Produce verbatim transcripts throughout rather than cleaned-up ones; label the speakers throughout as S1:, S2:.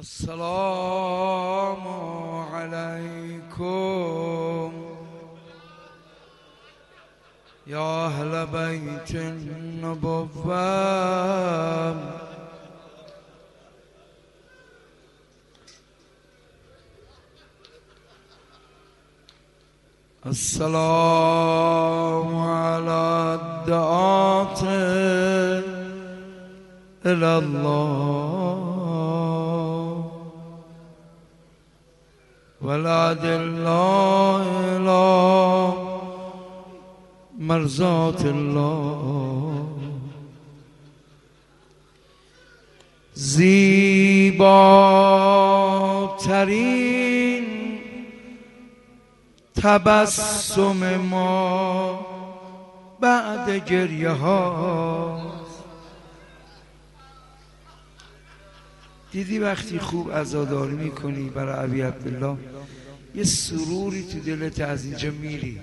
S1: السلام عليكم يا أهل بيت النبوة السلام على الدعاة إلى الله والأدلة إلى مرضات الله. زیباترین تبسم ما بعد گریه ها. دیدی وقتی خوب عزاداری میکنی برای ابی عبدالله یه سروری تو دلت از اینجا میری.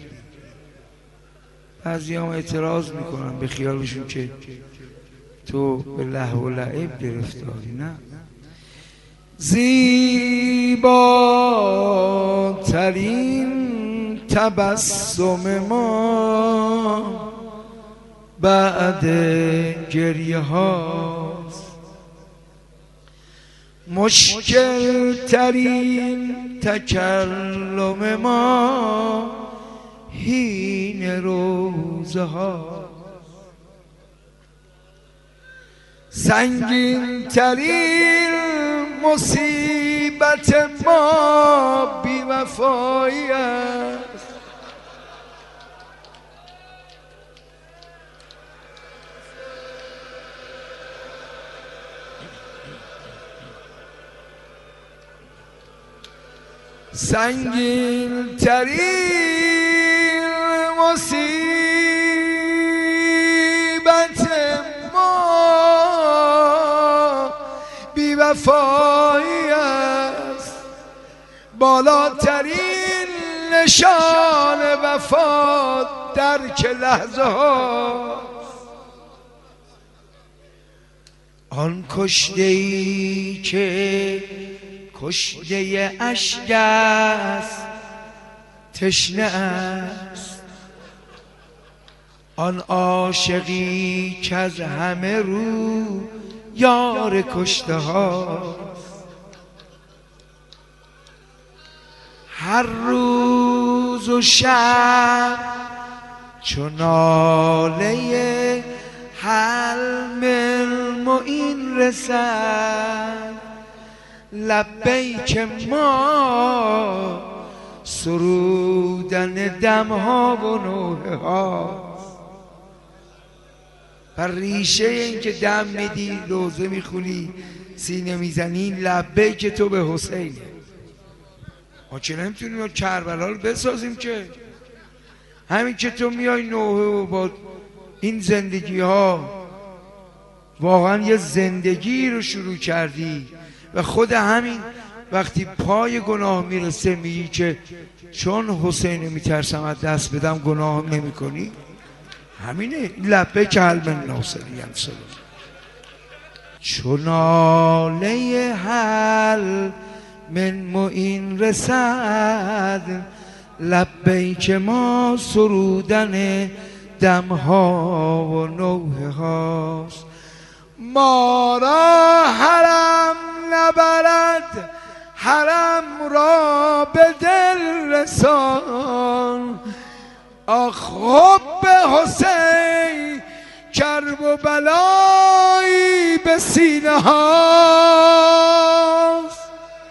S1: بعضی هم اعتراض میکنن به خیالشون که تو به لهو و لعب گرفتاری. نه، زیباترین تبسم ما بعد گریه هاست. مشکل ترین تکلم ما هین روزه ها. سنگین ترین مصیبت ما بی وفایی است. سنگین ترین مصیبت ما بی وفایی است. بالاترین نشان وفا درک لحظه ها. آن کشته ای که کشته اشک است تشنه است. آن عاشقی که از همه رو یار کشته هاست. هر روز و شب چون ناله حلم المعین رسد. لبیک ما سرودن دمها و نوحه ها. بر ریشه این که دم میدی روزه میخونی سینه میزنی لبیک تو به حسین. ما که نمیتونیم کربلا رو بسازیم که همین که تو میای نوحه و با این زندگی ها واقعا یه زندگی رو شروع کردی و خود همین وقتی پای گناه میرسه میگی که چون حسین میترسم از دست بدم گناه نمی کنی. همینه لبه که حل من ناصری انسان چون ناله حل من معین رسد. لبه که ما سرودن دمها و نوحه هاست. ما را حرم نبرد حرم را به دل رسان. آخ حب حسین کرب و بلایی به سینه هاست.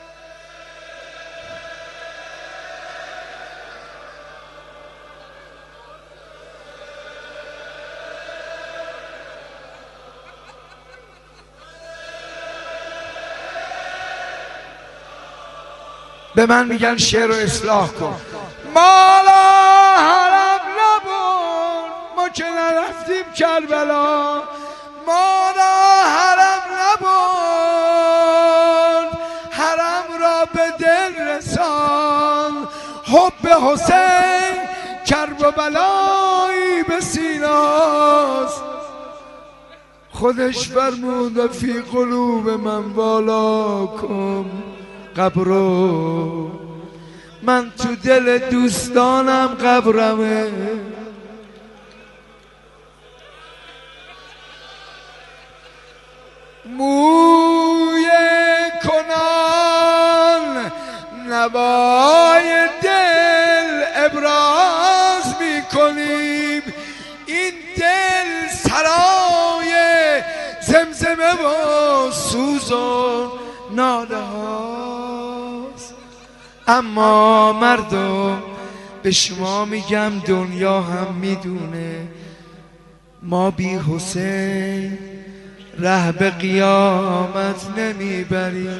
S1: به من میگن شعر رو اصلاح کن. مالا حرم نبود ما که نرفتیم کربلا. مالا حرم نبود حرم را به دل رسان. حب حسین کرب و بلایی به سیناست. خودش فرمود فی قلوب من والاکم قبرو، من تو دل دوستانم قبرمه. موی کنان نوای دل ابراز میکنیم، این دل سرای زمزمه و سوز و ناله هاست. اما مردم به شما میگم دنیا هم میدونه ما بی حسین ره به قیامت نمیبریم.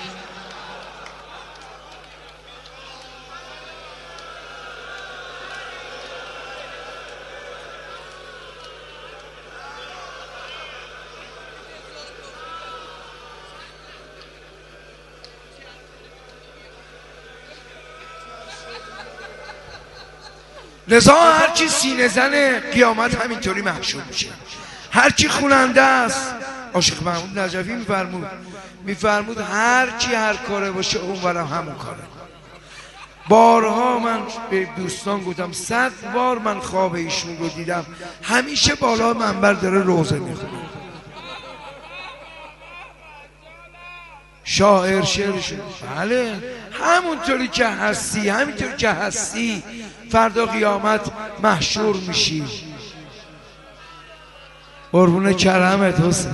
S1: لذا هرچی سینه زن قیامت همینطوری محشور میشه، هرچی خوننده است. عاشق محمود نجفی میفرمود میفرمود هرچی هر کاره باشه اون برم همون کاره. بارها من به دوستان گفتم، صد بار من خواب ایشون رو دیدم، همیشه بالا منبر داره روزه میخونه. شاعر شعرشون بله همونطوری که هستی، همینطوری که هستی فردا قیامت محشور میشی. قربون کرمت حسین.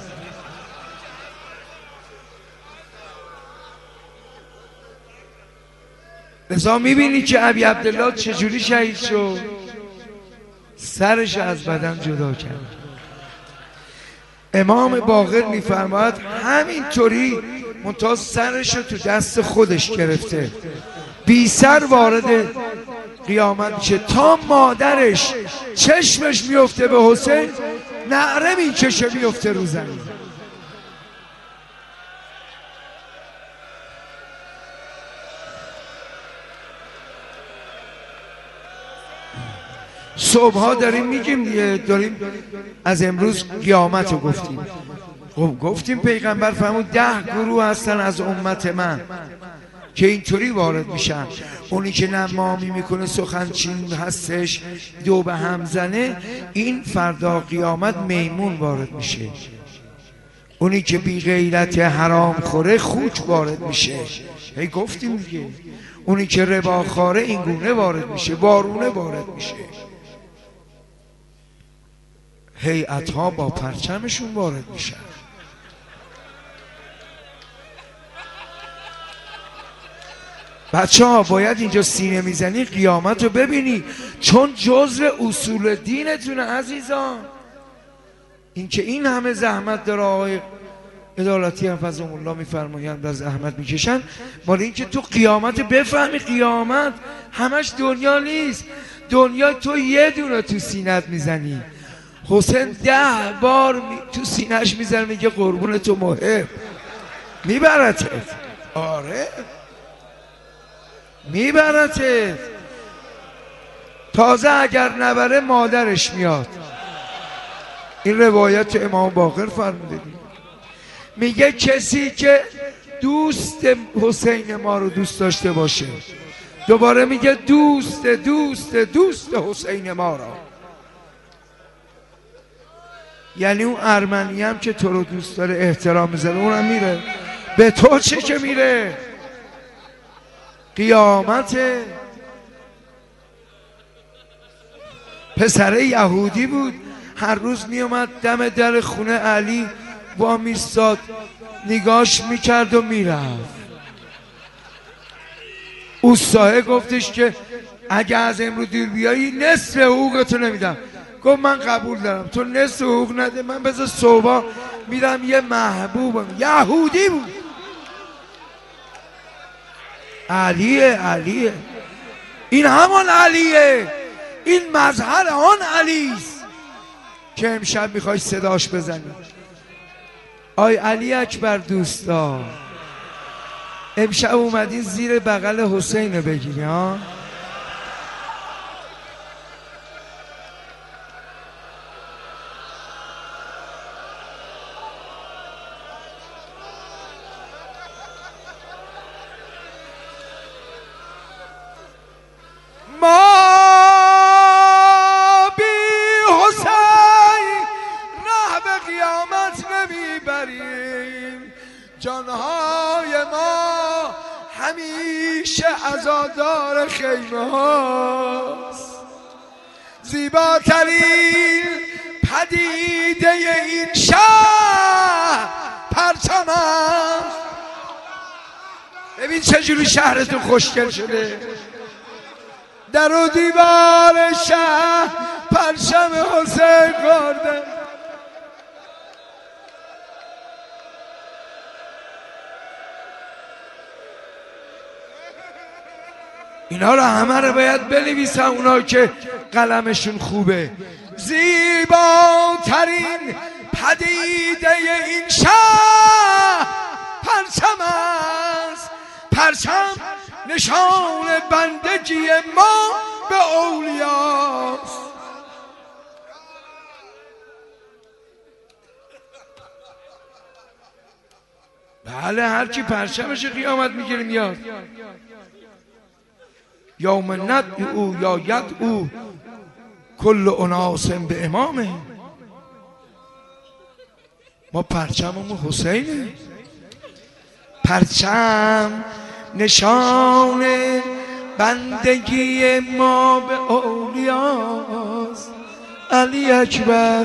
S1: لذا میبینی که ابی عبدالله چجوری شهید شد، سرش از بدن جدا کرد. امام باقر میفرماید همینطوری منتها سرش رو تو دست خودش گرفته، بی سر وارد قیامت میشه تا مادرش چشمش میفته به حسین، نعره میکشه میفته رو زمین. صبحها داریم میگیم دیگه، داریم از امروز قیامت رو گفتیم. خب گفتیم پیغمبر فرمود ده گروه هستن از امت من که اینطوری وارد میشن. اونی که نمامی میکنه سخنچین هستش دو به هم زنه، این فردا قیامت میمون وارد میشه. اونی که بی غیرت حرام خوره خوک وارد میشه. هی گفتیم دیگه. اونی که ربا خواره این گونه وارد میشه، بارونه وارد میشه. هیئت‌ها با پرچمشون وارد میشن. بچه ها باید اینجا سینه میزنی قیامت رو ببینی، چون جزء اصول دینتونه عزیزان. این که این همه زحمت داره آقای عدالتی حفظهم الله میفرمایند و زحمت میکشن، مال این که تو قیامت بفهمی قیامت همش دنیا نیست. دنیا تو یه دونه تو سینت میزنی، حسین ده بار می... تو سینهش میزنه میگه قربون تو محب، میبرتت. آره میبرتت. تازه اگر نبره مادرش میاد. این روایت امام باقر فرموده، میگه کسی که دوست حسین ما رو دوست داشته باشه، دوباره میگه دوست دوست دوست حسین ما را، یعنی اون ارمنی هم که تو رو دوست داره احترام میذاره اونم میره. به تو چه که میره؟ قیامت. پسر یهودی بود، هر روز میومد دم در خونه علی با میستاد، نگاش میکرد و میرفت. اوستاه گفتش که اگه از امروز دیر بیایی نصف حقوقتو نمیدم. گفت من قبول دارم، تو نصف حقوق نده، من بذار صبح میرم یه محبوبم. یهودی بود. علیه علیه این همان علیه، این مظهر آن علیست که امشب میخوای صداش بزنی. آی علی اکبر دوستا، امشب اومدین زیر بغل حسین رو بگیری ها. جانهای ما همیشه عزادار خیمه هاست. زیباترین پدیده این شهر پرچم است. ببین چجوری شهرتون خوشگل شده، در و دیوار شهر پرچم حسین کرده. اینا رو همه رو باید بنویسن اونا که قلمشون خوبه. زیباترین پدیده این شهر پرچم است. پرچم نشان بندگی ما به اولیاست. بله هرچی پرچمش قیامت میگیره میاد. یوم ندعو یا یدعو کل اناس به امامه. ما پرچممون حسینه. پرچم نشان بندگی ما به اولیاست. علی اکبر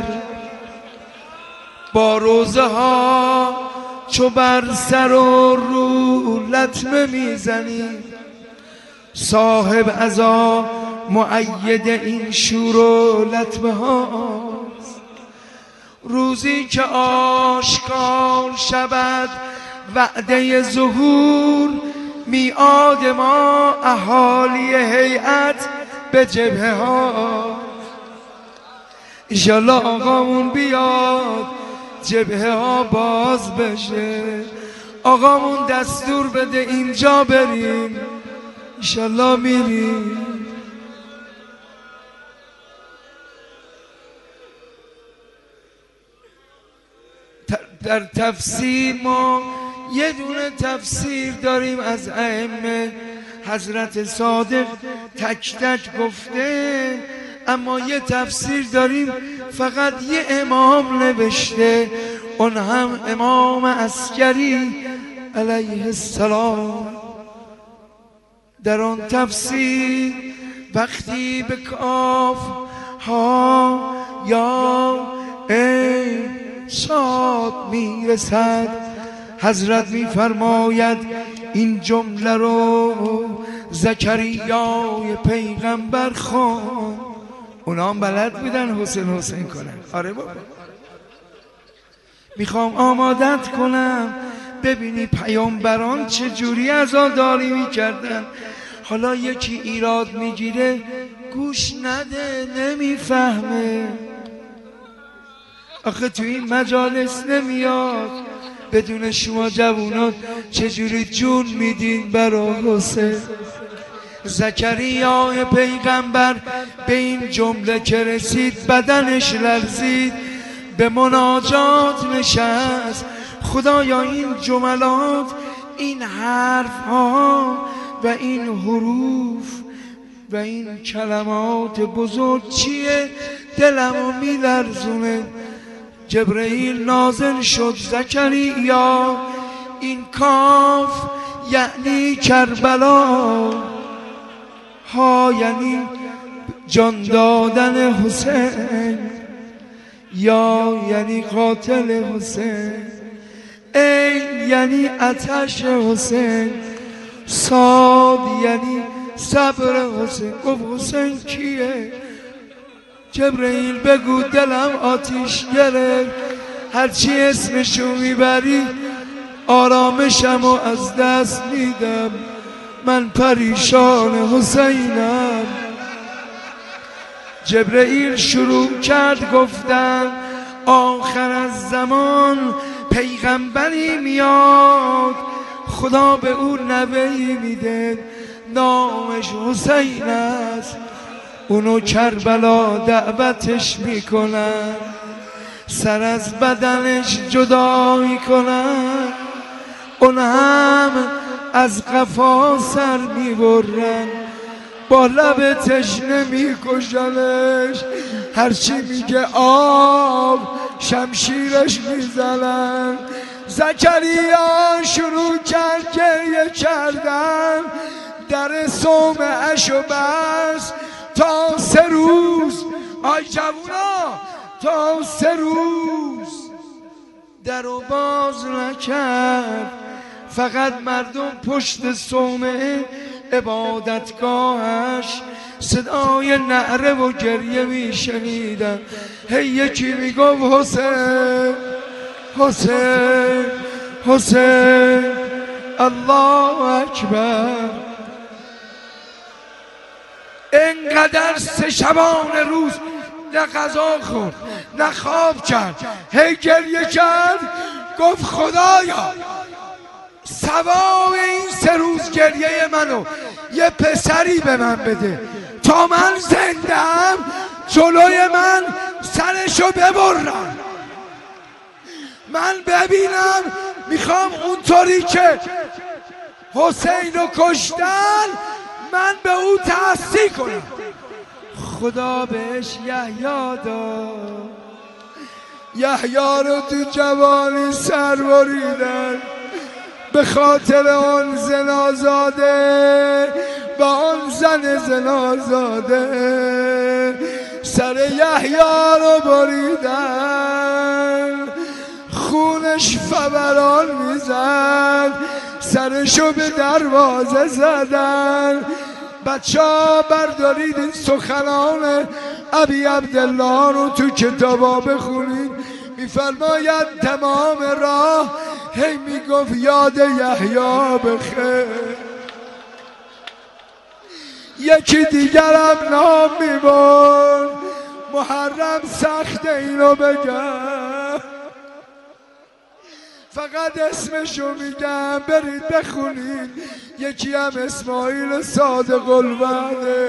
S1: با روزه ها چو بر سر و رو لطمه میزنی، صاحب عزا مؤید این شور و لطمه هاست. روزی که آشکار شود وعده ظهور، میعاد ما اهالی هیئت به جبهه ها. انشالله آقامون بیاد جبهه ها باز بشه، آقامون دستور بده اینجا بریم، انشالله میریم. در تفسیر ما یه دونه تفسیر داریم از ائمه، حضرت صادق تک تک گفته، اما یه تفسیر داریم فقط یه امام نوشته، اون هم امام عسکری علیه السلام. در آن تفسیر وقتی به کاف ها یا ای شاد میرسد، حضرت میفرماید این جمله رو زکریای پیغمبر خوان. اونا هم بلد بودن حسین حسین کنن. آره بابا میخوام آمادت کنم ببینی پیامبران چه جوری عزاداری میکردن. حالا یکی ایراد میگیره گوش نده، نمیفهمه. آخه تو این مجالس نمیاد بدون شما جوونات چجوری جون میدین برا حسین. زکریای پیغمبر به این جمله که رسید بدنش لرزید، به مناجات نشست. خدایا این جملات، این حرف ها و این حروف و این کلمات بزرگ چیه؟ دلمو میلرزونه. جبرئیل نازل شد زکریا، این کاف یعنی کربلا، ها یعنی جان دادن حسین، یا یعنی قاتل حسین، این یعنی آتش حسین، صاد یعنی صبر حسین. گفت حسین کیه؟ جبرئیل بگو دلم آتیش گرفت، هرچی اسمشو میبری آرامشمو از دست میدم، من پریشان حسینم. جبرئیل شروع کرد گفتن آخر از زمان پیغمبری میاد، خدا به او نوهی میده نامش حسین است، اونو کربلا دعوتش میکنن، سر از بدنش جدا میکنن، اون هم از قفا سر میبرن، با لب تشنه میکشنش، هرچی میگه آب شمشیرش میزنن. زکریا شروع کرد گریه کردن، در صومعه‌ش و بس تا سه روز. آی جوونا، تا سه روز در و باز نکرد. فقط مردم پشت صومعه عبادتگاهش صدای نعره و گریه می شنیدن. هی یکی می گفت حسین حسین حسین، الله اکبر. اینقدر سه شبانه روز نه غذا خورد نه خواب کرد، هی گریه کرد. گفت خدایا ثواب این سه روز گریه منو یه پسری به من بده تا من زنده‌ام جلوی من سرشو ببرم. من ببینم، میخوام اونطوری که حسین رو کشتن من به او تأسی کنم. خدا بهش یحیی داد. یحیی رو تو جوانی سر بریدن به خاطر آن زنازاده و آن زن زنازاده. سر یحیی رو بریدن، خونش فوران میزد، سرشو به دروازه زدن. بچه ها بردارید این سخنان ابی عبدالله رو تو کتابا بخونید. میفرماید تمام راه هی میگفت یاد یحیی بخیر. یکی دیگرم نام میبرد، محرم سخت اینو بگم، فقط اسمشو میگم برید بخونید. یکی هم اسماعیل صادق الوعده.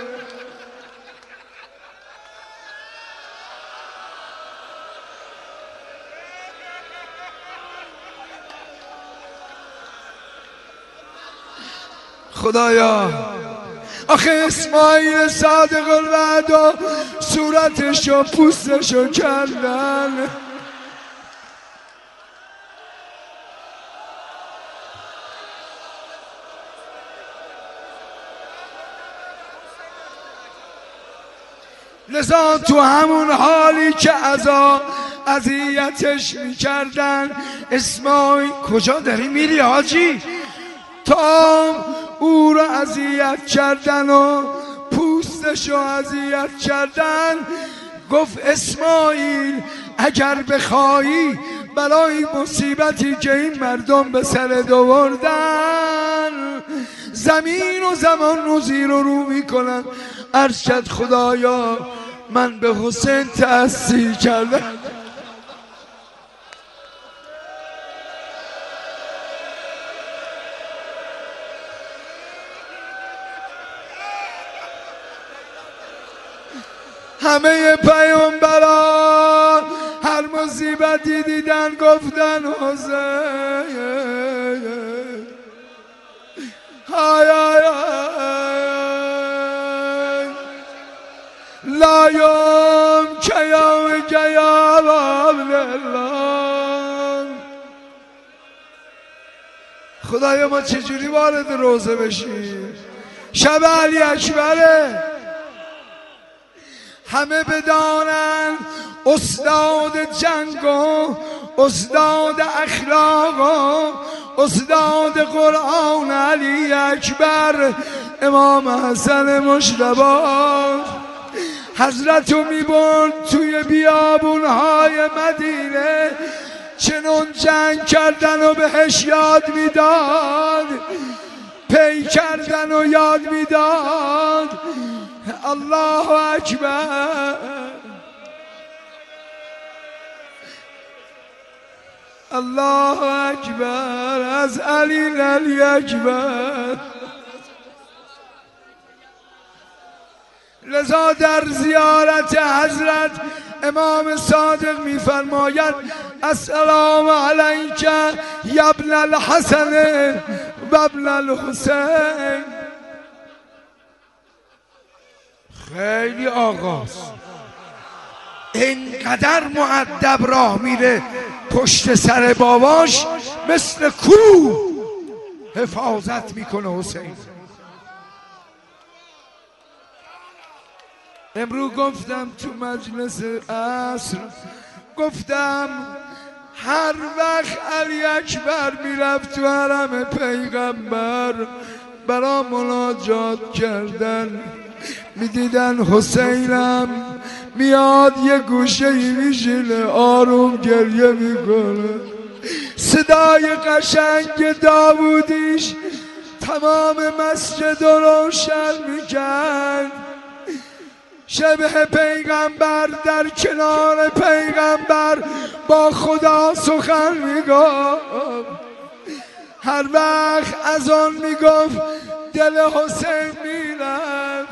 S1: خدایا آخه اسماعیل صادق الوعده صورتشو پوستشو کردن. لذا تو همون حالی که عذا اذیتش میکردن، اسماعیل کجا داری میری حاجی؟ تا او را اذیت کردن و پوستش را اذیت کردن، گفت اسماعیل اگر بخوایی برای مصیبتی که این مردم به سرت آوردن زمین و زمان رو زیر و رو میکنن. عرض کرد خدایا من به حسین تأثیر کردم. همه پیامبران هر مصیبتی دیدن گفتن حسین. های های لا یوم که یوم که یا الله. خدایا ما چجوری وارد روزه بشیم؟ شب علی اکبره، همه بدانن استاد جنگ و استاد اخلاق و استاد قرآن علی اکبر امام حسن مجتبی. حضرت رو میبرد توی بیابونهای مدینه، چنون جنگ کردن و بهش یاد میداد، پی کردن و یاد میداد. الله اکبر، الله اکبر، از علی علی اکبر. لذا در زیارت حضرت امام صادق میفرماید السلام علیک یا ابن الحسن و ابن الحسین. خیلی آقاست، اینقدر مؤدب راه میره پشت سر باباش مثل کوه حفاظت میکنه حسین. امروز گفتم تو مجلس عصر، گفتم هر وقت علی اکبر میرفت تو حرم پیغمبر برا مناجات کردن، میدیدن حسینم میاد یه گوشه میشینه آروم گریه میکنه، صدای قشنگ داوودیش تمام مسجد رو روشن میکرد. شبه پیغمبر در کنار پیغمبر با خدا سخن میگفت. هر وقت از آن میگفت دل حسین میرفت.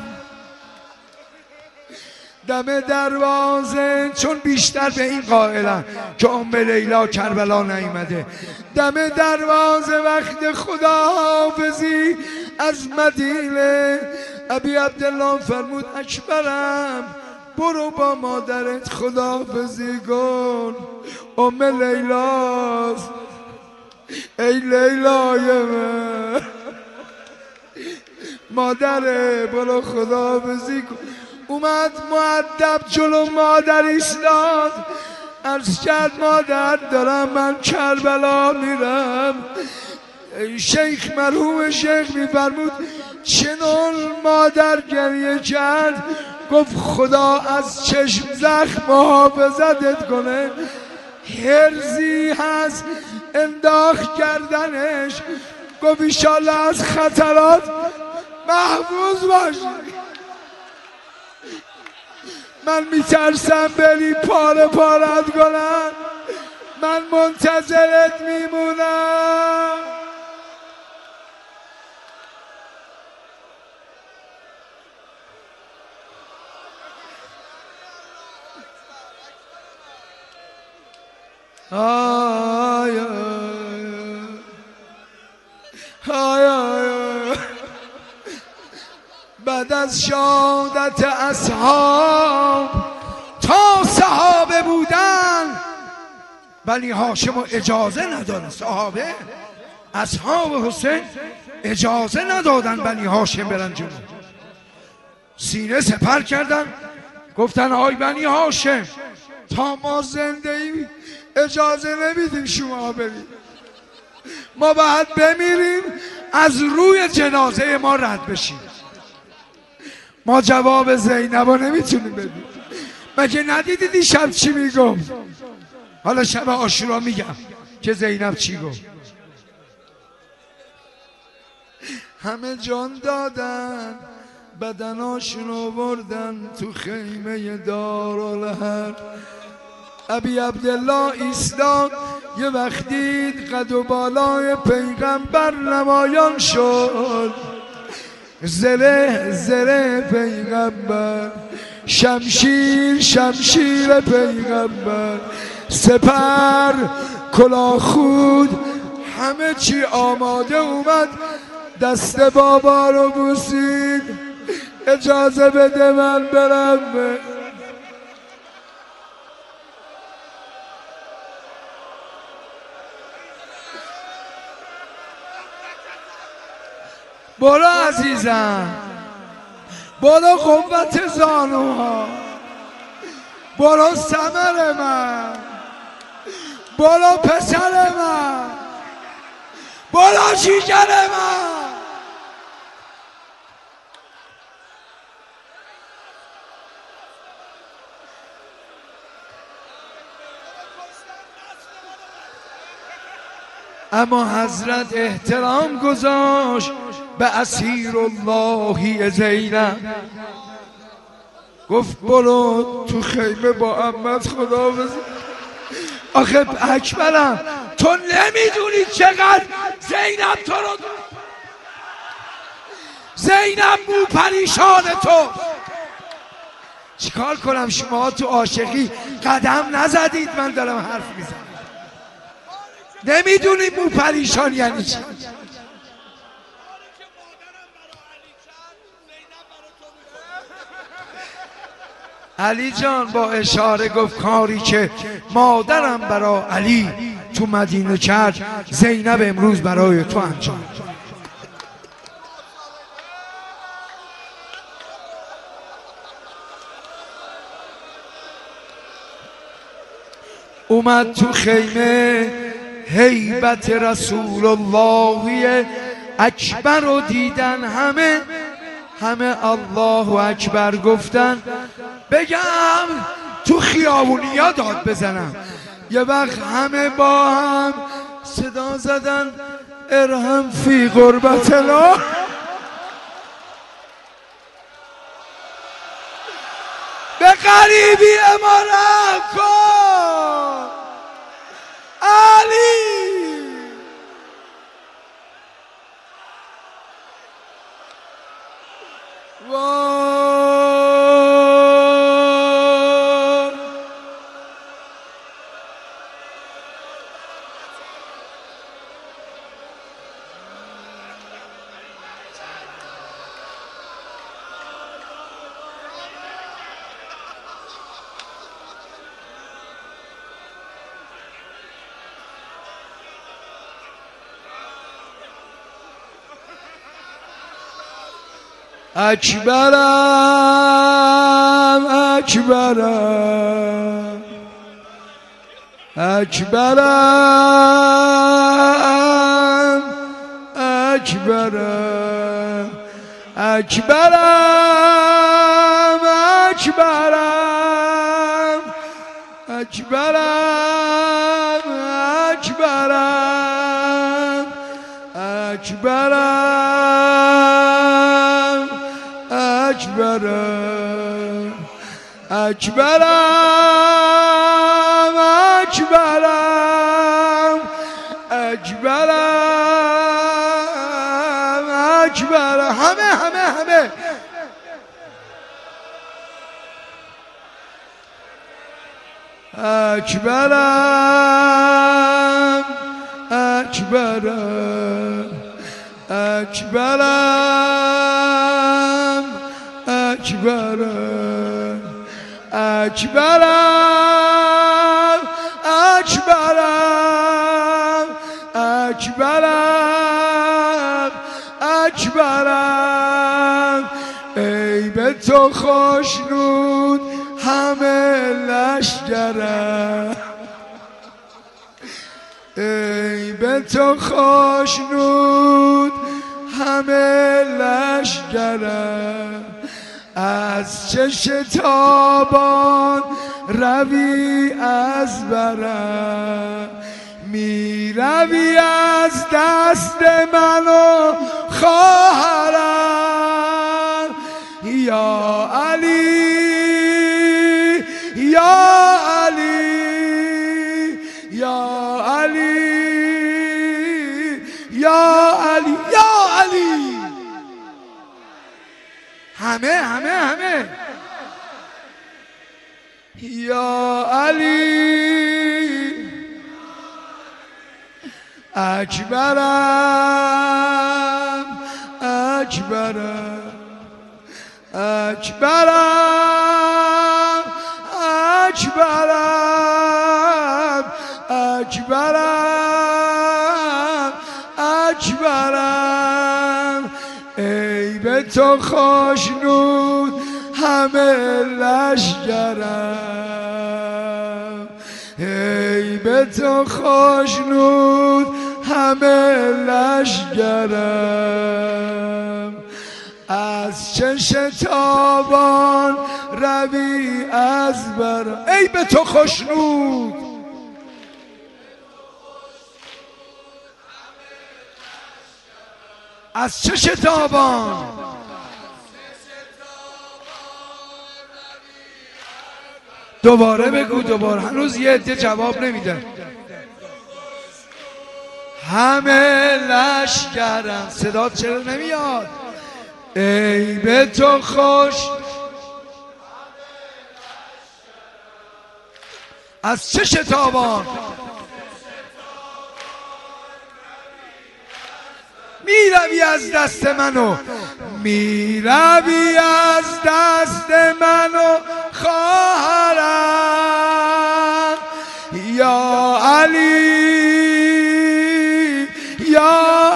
S1: دم دروازه، چون بیشتر به این قائلن که ام لیلا کربلا نیامده، دم دروازه وقت خداحافظی از مدینه ابی عبدالله فرمود اکبرم برو با مادرت خداحافظی کن، ام لیلاست. ای لیلای من مادره برو خداحافظی کن. اومد مؤدب جلو مادر ایستاد، عرض کرد مادر دارم من کربلا میرم. شیخ مرحوم شیخ میفرمود چنان مادر گریه کرد، گفت خدا از چشم زخم محافظتت کنه. هرزی هست انداخت کردنش، گفت ایشالله از خطرات محفوظ باشی. من میترسم بری پاره پارت کنم، من منتظرت میمونم. آی آی آی بعد از شهادت اصحاب تا صحابه بودن بنی هاشم اجازه ندادن، صحابه اصحاب حسین اجازه ندادن بنی هاشم برن جلو، سینه سپر کردن، گفتن آی بنی هاشم تا ما زنده ایم اجازه نمیدیم شما برید، ما باید بمیریم از روی جنازه ما رد بشیم. ما جواب زینب رو نمیتونیم بدیم. مگه ندیدید شب چی میگفت؟ حالا شب عاشورا میگم که زینب چی گفت. همه جان دادن بدناشون رو بردن تو خیمه دارالحرب. ابی عبدالله ایستاد یه وقت دید قد و بالای پیغمبر نمایان شد، زره زره پیغمبر، شمشیر شمشیر پیغمبر، سپر کلاه خود همه چی آماده اومد. دست بابا رو بوسید، اجازه بده من برم. برو عزیزم، برو قوت زانوها، برو ثمر من، برو پسر من، برو جیگر من. اما حضرت احترام گذاشت به اسیر اللهی زینب، گفت برو تو خیمه با عمت خدا بزن. آخه اکبرم تو نمیدونی چقدر زینب تو رو، زینب مو پریشان تو. چیکار کنم شما تو عاشقی قدم نزدید، من دارم حرف میزنم. نمیدونی مو پریشان یعنی چی. علی جان با اشاره گفت کاری که مادرم برای علی تو مدینه کرد زینب امروز برای تو انجام. اومد تو خیمه هیبت رسول الله اکبر رو دیدن، همه همه الله اکبر گفتن. بگم تو خیابونیا داد بزنم، یه وقت همه با هم صدا زدن ارحم فی قربت الله. به غریبی امارت کن علی. اکبرم اکبرم اکبرم اکبرم اکبرم اکبرم اکبرم اکبرم اکبرم اکبرم اکبرم اکبرم اکبرم اکبرم همه همه همه اکبرم اکبرم اکبرم اکبرم اکبرم اکبرم اکبرم اکبرم ای به تو خوشنود همه لشکرم ای به تو خوشنود همه لشکرم از چش تابان روی از برم می روی از دست من و خواهرم یا علی یا علی یا علی یا علی یا علی همه همه همه یا علی اکبرم اکبرم اکبرم اکبرم اکبرم اکبرم ای به تو خوشنود همه لشکرم ای به تو خوشنود همه لشکرم از چش تابان روی از برم ای به تو خوشنود از چش تابان دوباره بگو دوباره هنوز یه عده جواب نمیدن همه لشکرم صدات چرا نمیاد ای به تو خوش از چه شتابان میروی از دست منو میروی از دست من و خواهرم یا علی یا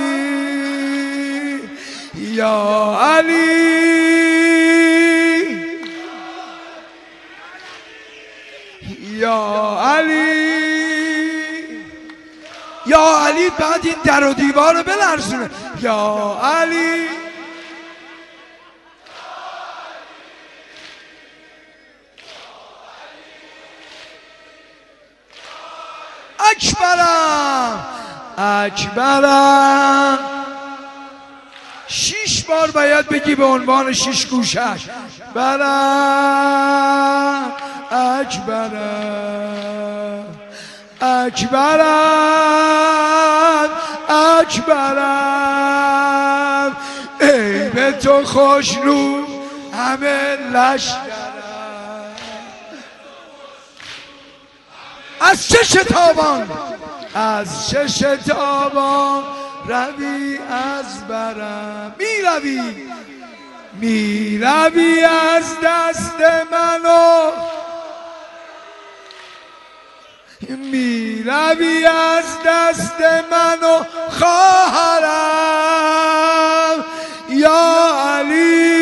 S1: علی یا علی یا علی یا علی. بعد این در و دیوار رو بلرزونه. یا علی اکبرم اکبرم. شیش بار باید بگی به عنوان شیش گوشش. برم اکبرم اکبرم اکبرم. ای به تو خوشنو همه لشکرم. از چه شتابان از چه شتابان روی از برم. می روی می روی از دست منو می روی از دست منو خواهرم یا علی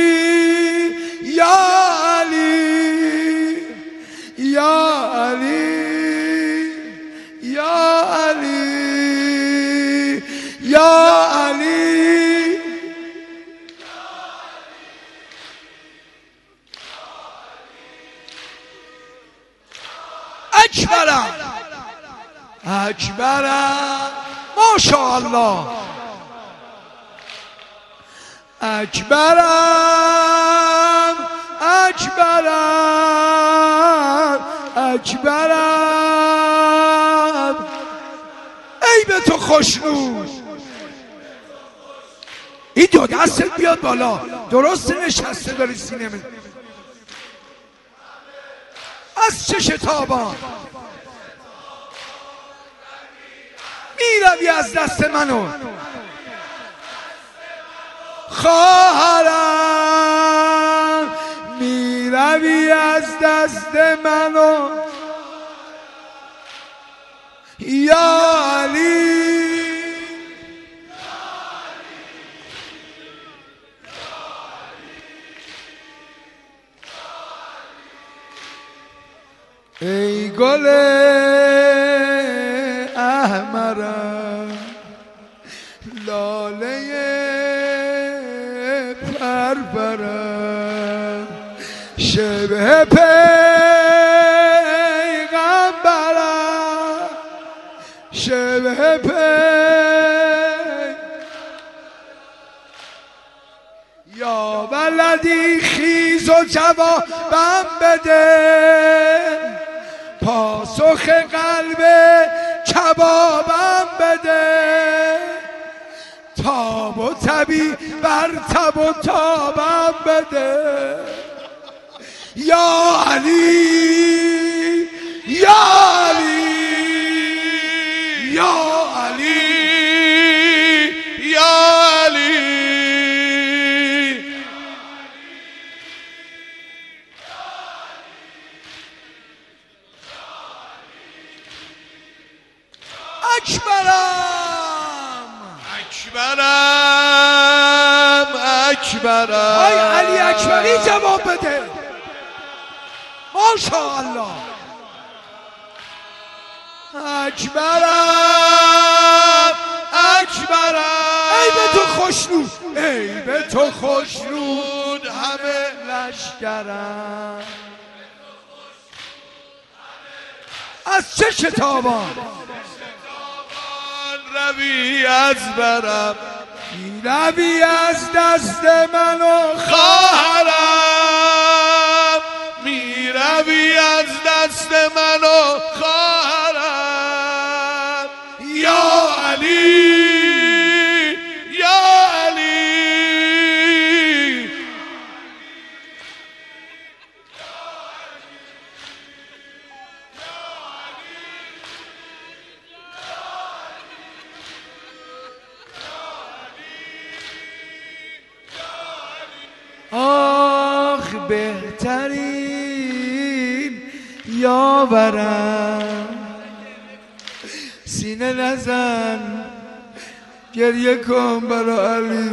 S1: یا علی یا علی یا علی یا علی. اکبرم اکبرم ماشاءالله. اکبرم اکبرم اکبرم. ای به تو خوشنود. این دو دستت بیاد بالا. درست نشسته داری سینه می از چه شتابان میروی از دست منو خواهرم میروی از دست منو یا علی ای گل احمرم لاله پرپرم شبه پیغمبرم شبه پی یا ولدی خیز و جوابم بده پاسخ قلب کبابم بده تاب و تبی بر تب و تابم بده یا علی یا علی یا علی یا علی. اکبرم
S2: اکبرم اکبرم.
S1: های علی اکبری جواب بده. ماشاءالله. اکبرم اکبرم. ای به تو خوشنود ای به تو خوشنود همه لشکرم. از چه شتابان
S2: روی از برم
S1: می روی از دست منو
S2: خواهرم می روی از دست منو خواهرم یا علی یا علی
S1: آخ بهترین یاورم، سینه نزن گریه کن برا علی،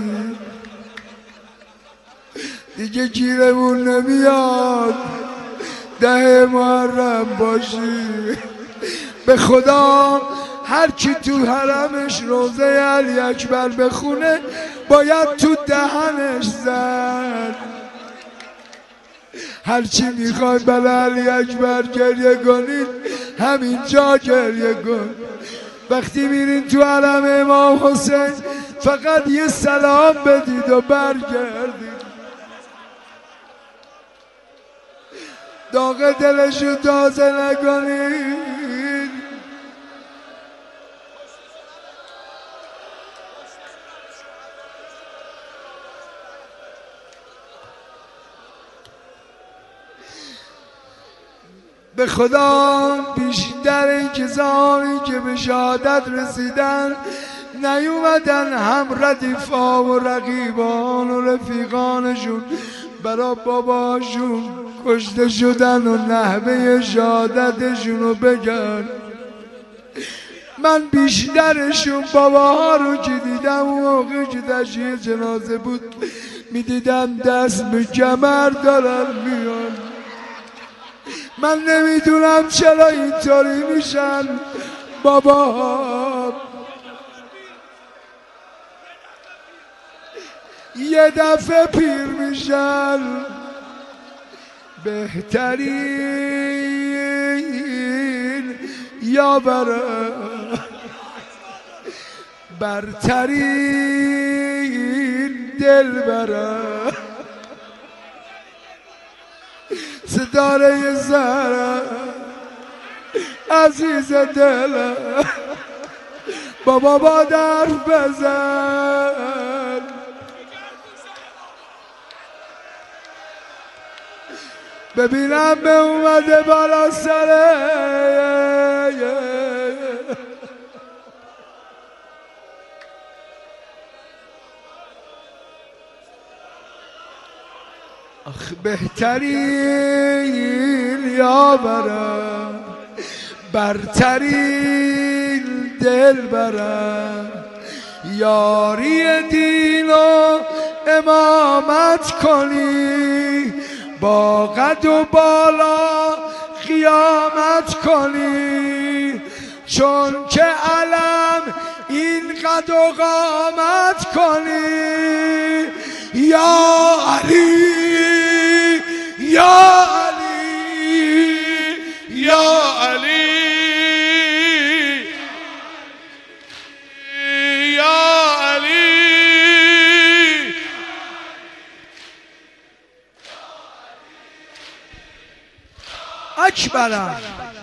S1: دیگه گیرمون نمیاد ده محرم باشی. به خدا هر کی تو حرمش روزه علی اکبر بخونه باید تو دهنش زد. هر چی میخوای برای علی اکبر گریه کنید همینجا گریه کن. وقتی میرین تو حرم امام حسین فقط یه سلام بدید و برگردید. داغ دلشو تازه نکنید. به خدا بیشتر این کسانی که به شهادت رسیدن نیومدن هم ردیفا و رقیبان و رفیقانشون برا باباشون کشته شدن و نحوه شهادتشون رو بگن. من بیشترشون باباها رو که دیدم اون موقع که تشییع جنازه بود میدیدم دست به کمر دارن میان. من نمیدونم چرا اینطوری میشن بابا. یه دفعه پیر میشن. بهترین یاورم، برترین دلبرم، ستاره زهرا عزیز دلم، بابا با درف بزن. ببینم به اومده بالا سره. آخ بهترین یاورم، برترین دلبرم، یاری دین و امامت کنی، با قد و بالا قیامت کنی، چون که علم این قد و قامت کنی. یا علی یا علی
S2: یا علی یا علی
S1: اکبرم.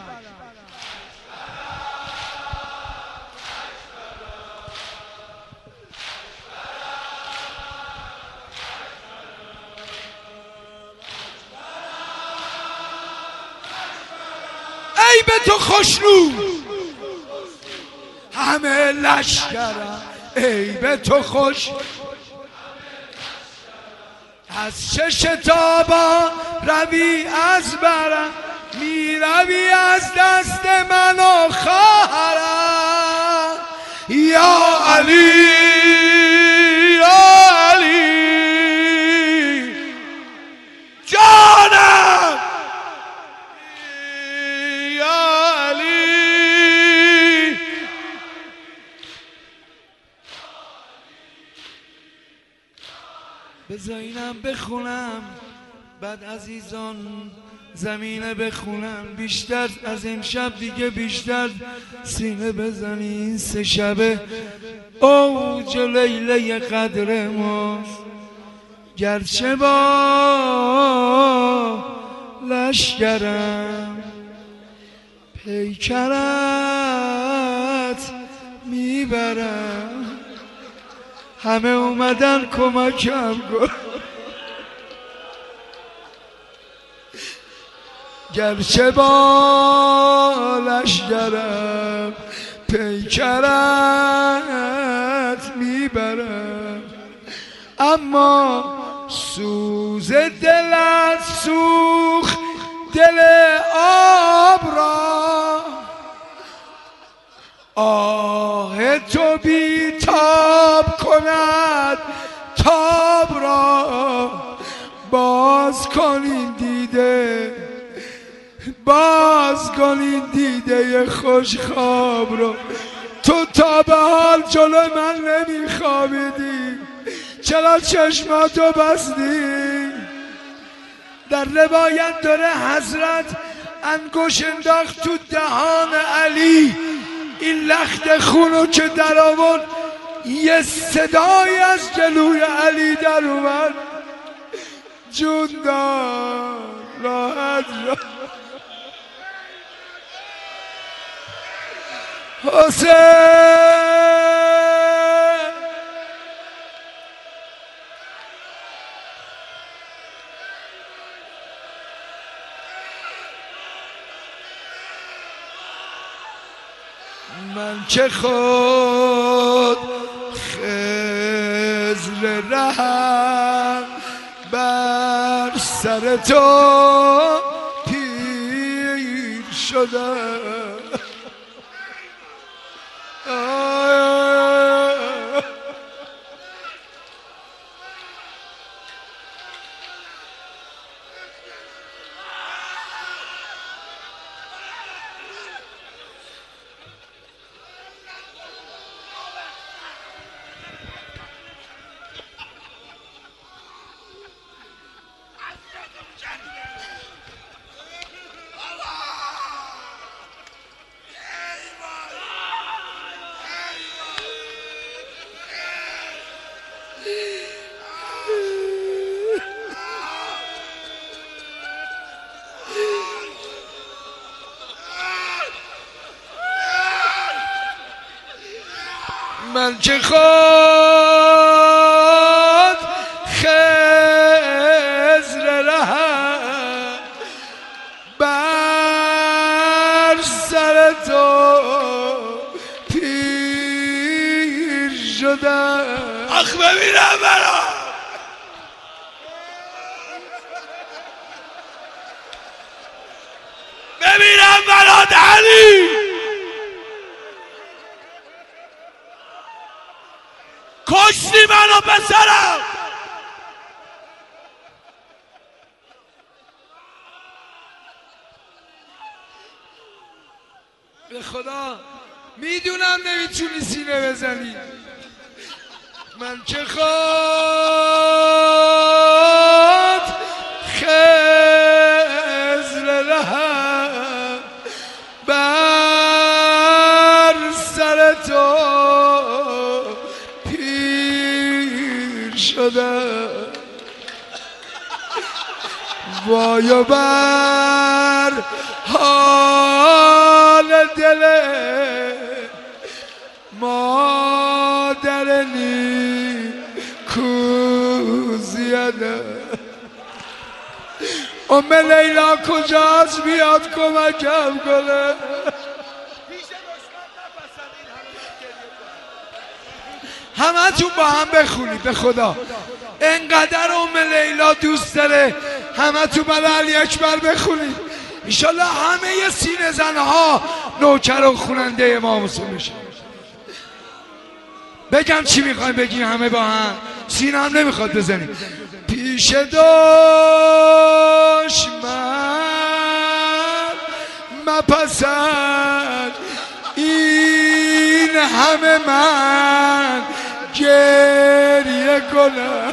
S1: ای به تو خوشنو همه لشکرم، ای به تو خوش از چه شتابا روی از برم، می روی از دست من و خواهرم. یا علی یا علی جانم،
S2: یا علی
S1: بذارینم بخونم بعد عزیزان زمینه بخونم. بیشتر از امشب دیگه بیشتر سینه بزنین. سه شبه اوج لیله قدر ماست، گرچه با لشکرم پیکرت میبرم. همه اومدن کمکم کن، گرچه با لشکرم پیکرت میبرم، اما سوز دلت سوخت دل آب را، آه تو بی تاب کند تاب را. باز کن این دیده، باز کن این دیده خوش خواب رو. تو تا به حال جلو من نمیخوابیدی، چرا چشماتو بستی؟ در روایت داره حضرت انگوش انداخت تو دهان علی، این لخت خونو که در آورد یه صدای از جلوی علی در اومد، جون دار راحت را حسین. من که خود خضر رهم بر سر تو پیر شدم. من که خود خضر رهم بر سر تو پیر شدم.
S2: آخ ببینم برا ببینم برات علی کشتی منو پسرم.
S1: به خدا میدونم نمیتونی سینه بزنی. من که خود خضر رهم بر سر تو پیر شدم. وای و بر حال دل مادر نیکوزیانه. ام لیلا کجاست بیاد کمکم کنه. همه تو با هم بخونید به خدا. انقدر ام لیلا دوست داره همه تو برای علی اکبر بخونید. انشالله همه سینه زنها نوکر و خوننده امام حسین بشن. بگم چی میخوایم بگیم همه با هم؟ سینه هم نمیخواد بزنیم. پیش دشمن مپسند این همه من گریه کنم.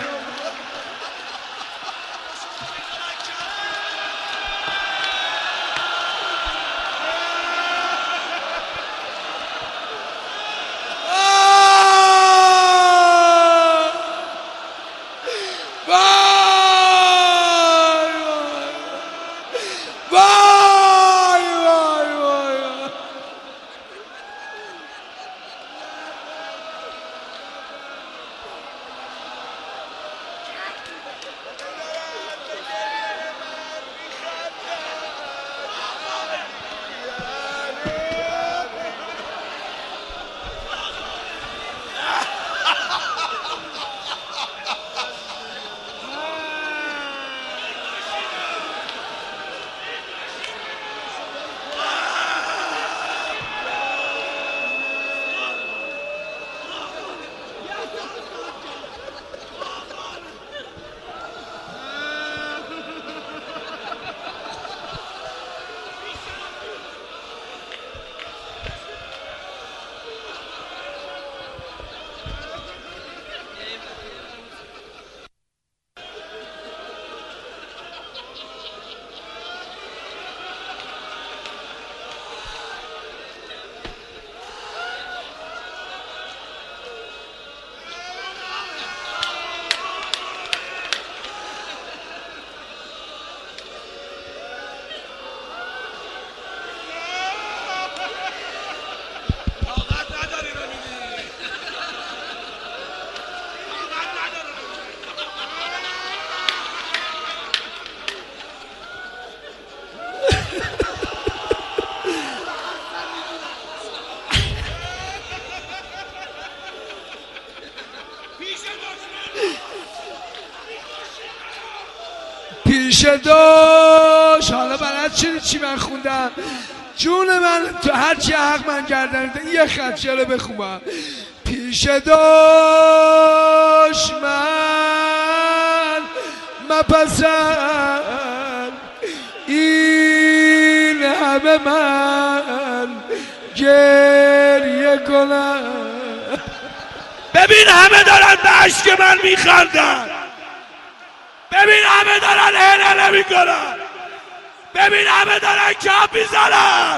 S1: پیش دوش حالا بلد شدی چی من خوندم جون من تو هر چی حق من کردن یه خط چرا بخونم پیش دوش من مپسند این همه من گریه کنم
S2: ببین همه دارن به عشق من میخندن ببین همه دارن هنه میکنن ببین همه دارن کپ میزنن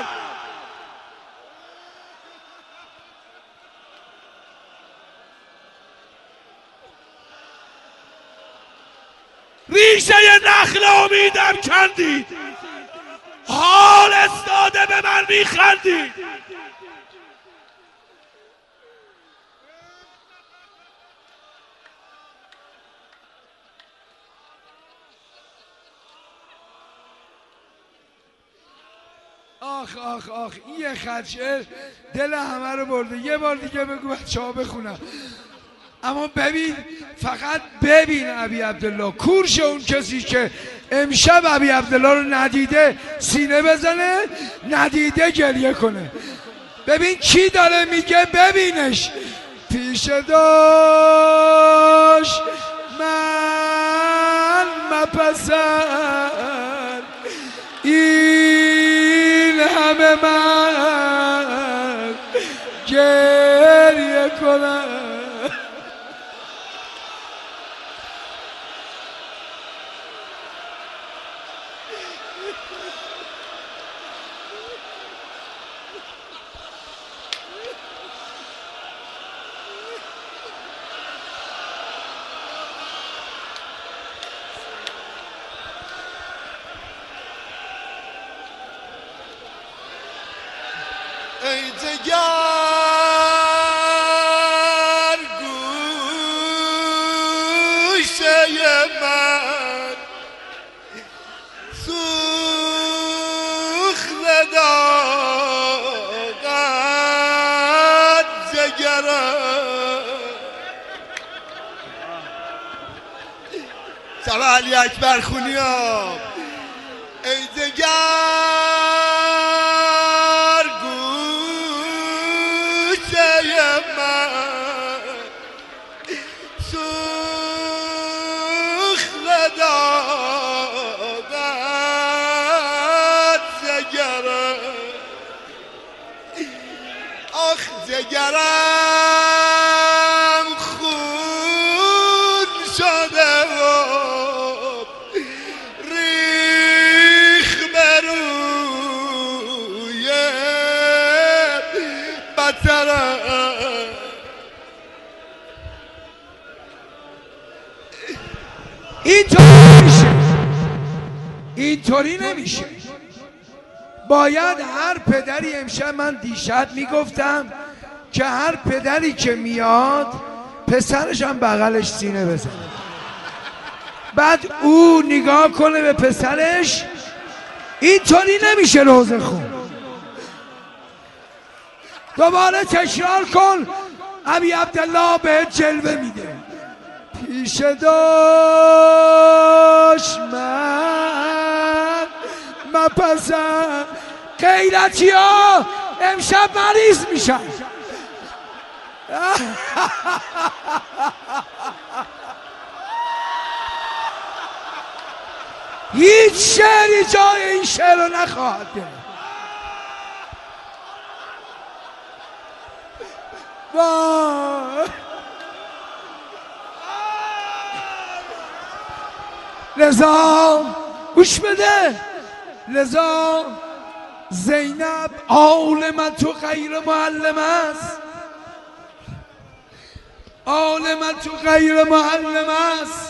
S2: ریشه نخل امیدم کندید حال استاده به من میخندید
S1: آخ آخ آخ این یه خط شعر دل همه رو برده یه بار دیگه بگو بچه ها بخونم اما ببین فقط ببین ابی عبدالله کورش اون کسی که امشب ابی عبدالله رو ندیده سینه بزنه ندیده گریه کنه ببین کی داره میگه ببینش پیش داش من مپسند این همه من گریه کنم
S2: ای جگر گوشه من سوخته داغت جگرم سلام علی اکبر خونیام ای جگر جگرم خون شده و ریخ بروی بدترم
S1: اینطوری نمیشه اینطوری نمیشه باید هر پدری امشب من دیشب میگفتم که هر پدری که میاد پسرش هم بغلش سینه بزنه بعد او نگاه کنه به پسرش اینطوری نمیشه روزه خون دوباره تکرار کن ابی عبدالله به جلوه میده پیش داش من مپسند غیرتی ها امشب مریض میشن هیچ شعری جای این شعر رو نخواهد گرفت لذا گوش بده لذا زینب عالمت و غیر معلم است عالمت و غیر معلم است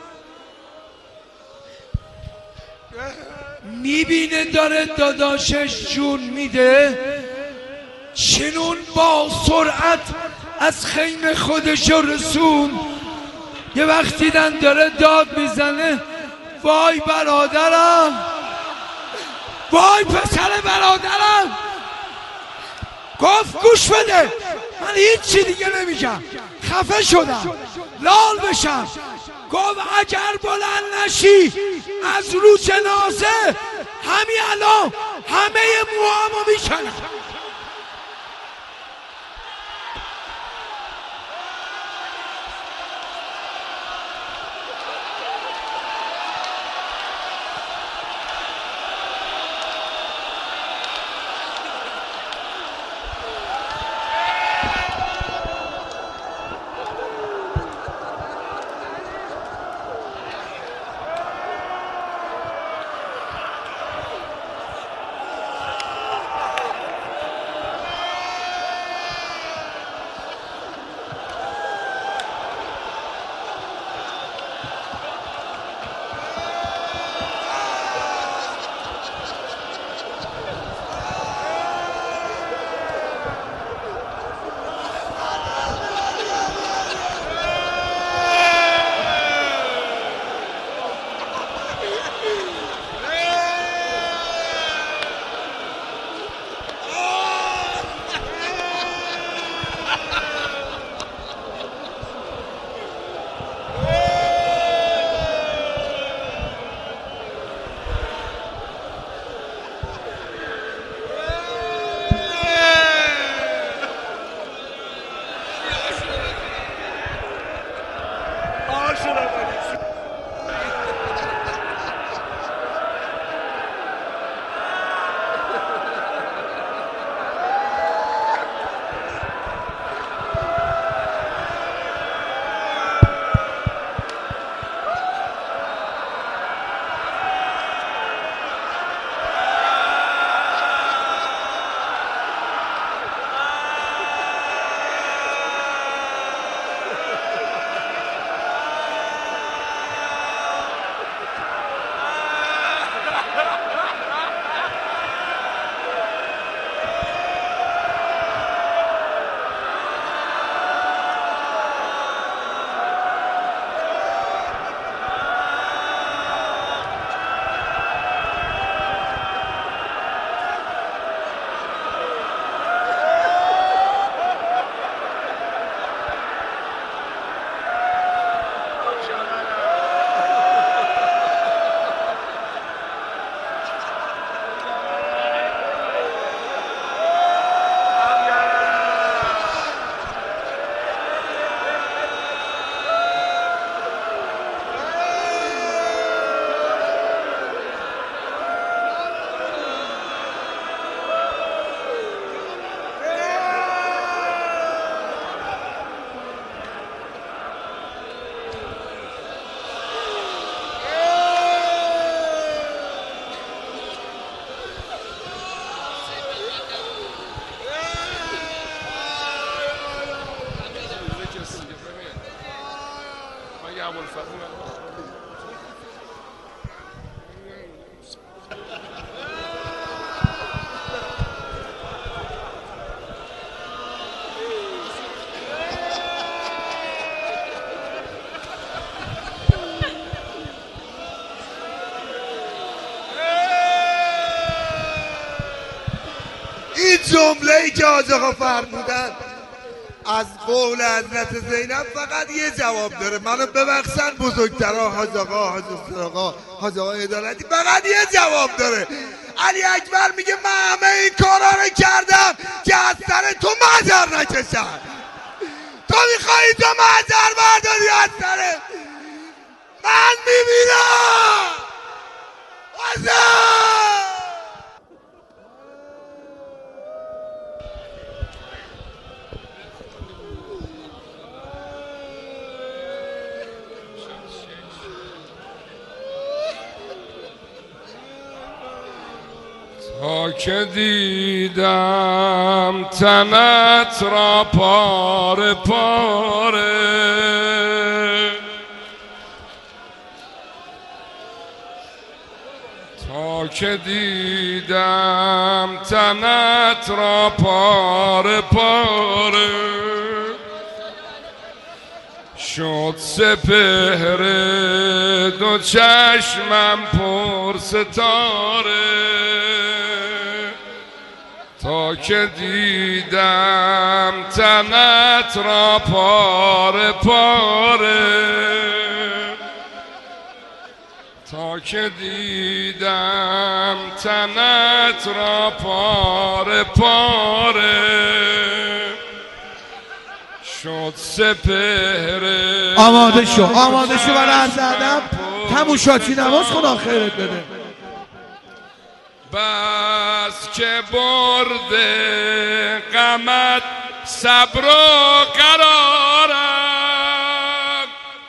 S1: میبینه داره داداشش جون میده چنون با سرعت از خیمه خودش رسون یه وقت دیدن داره داد میزنه وای برادرم وای پسر برادرم گفت گوش بده من هیچ چی دیگه نمیگم خفه شدم لال بشم. گفت اگر بلند نشی از رو جنازه همین الان همه موهامو میکنم.
S3: این جمله ای که حاج آقا فرمودن از قول حضرت زینب فقط یه جواب داره. منو ببخشن بزرگترها، حاج آقا، حاج آقا، حاج آقا عدالتی، فقط یه جواب داره. علی اکبر میگه من همه این کارا رو کردم که از سر تو مهجر نکشم. تو میخوایی تو مهجر برداری از سر من؟ میبینم
S2: تا که دیدم تنت را پاره پاره، تا که دیدم تنت را پاره پاره، شد سپهر دو چشمم پر ستاره. تا که دیدم تنت را پاره پاره، تا که دیدم تنت را پاره پاره، شد سپهر.
S1: آماده شو آماده شو برای عرض ادب. تموشاتی نماز خدا خیرت بده.
S2: بس که برده غمت صبر و قرارم،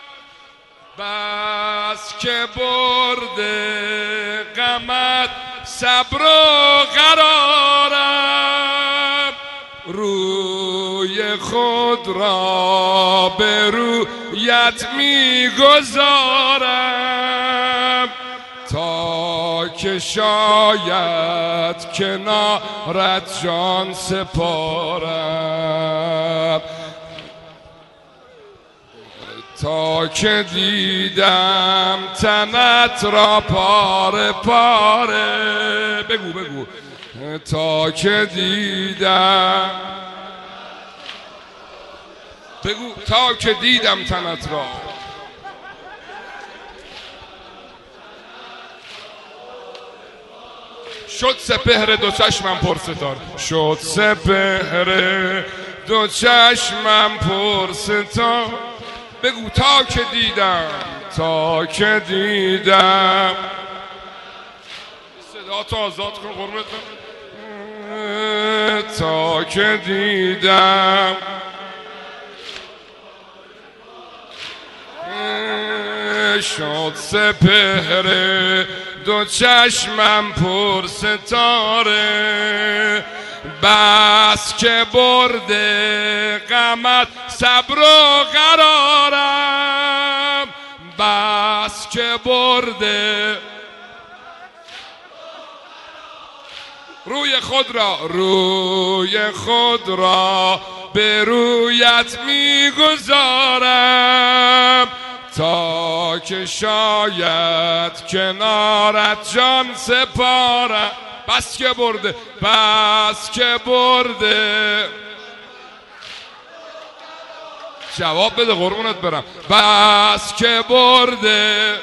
S2: بس که برده غمت صبر و قرارم، روی خود را به رویت میگذارم، تا که شاید کنارت جان سپارم، تا که دیدم تنت را پاره پاره. بگو بگو. تا که دیدم، بگو تا که دیدم تنت را، شد سپهر دو چشمم پرستار، شد سپهر دو چشمم پرستار. بگو تا که دیدم، تا که دیدم. صدا تو آزاد کن قربونت. تا که دیدم شد سپهر دو چشمم پر ستاره، بس که برده غمت صبر و قرارم، بس که برده روی خود را، روی خود را به رویت میگذارم، تا که شاید کنارت جان سپارم. بس که برده، بس که برده. جواب بده قربونت برم. بس که برده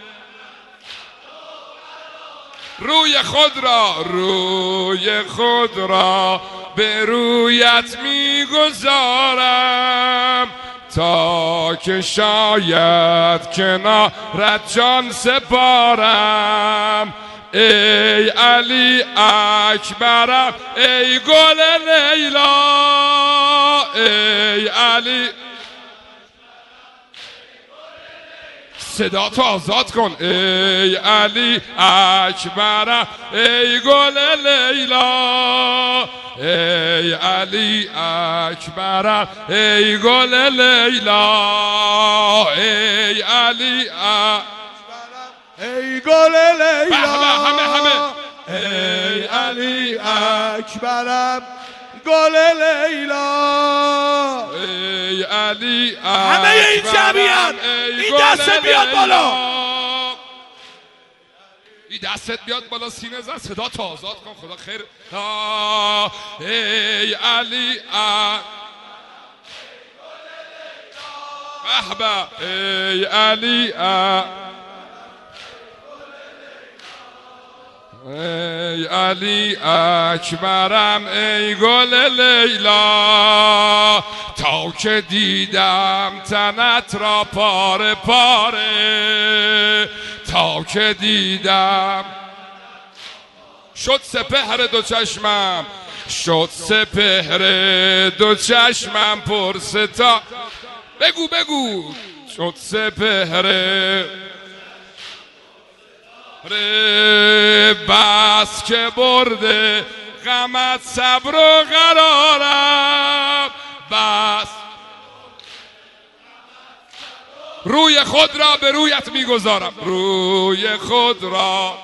S2: روی خود را، روی خود را به رویت میگذارم، تا که شاید کنارت جان سپارم. ای علی اکبرم، ای گل لیلا، ای علی. صدا تو آزاد کن. ای علی اکبرم، ای گل لیلا، ای علی اکبرم، ای گل لیلا، ای علی اکبرم،
S1: ای گل لیلا.
S2: همه همه
S1: ای علی اکبرم، گل لیلا،
S2: ای علی اکبرم.
S3: همه این جمعیت این دست بیاد بالا،
S2: این دستت بیاد بالا، سینه زن، صدا تو آزاد کن خدا خیر. ای علی اکبرم، ای علی ای علی اکبرم، ای گل لیلا، تا که دیدم تنت را پاره پاره، تا که دیدم شد سپهر دو چشمم، شد سپهر دو چشمم پر ستا. بگو بگو. شد سپهر بس که برده غمت صبر و قرارم، بس روی خود را به رویت میگذارم، روی خود را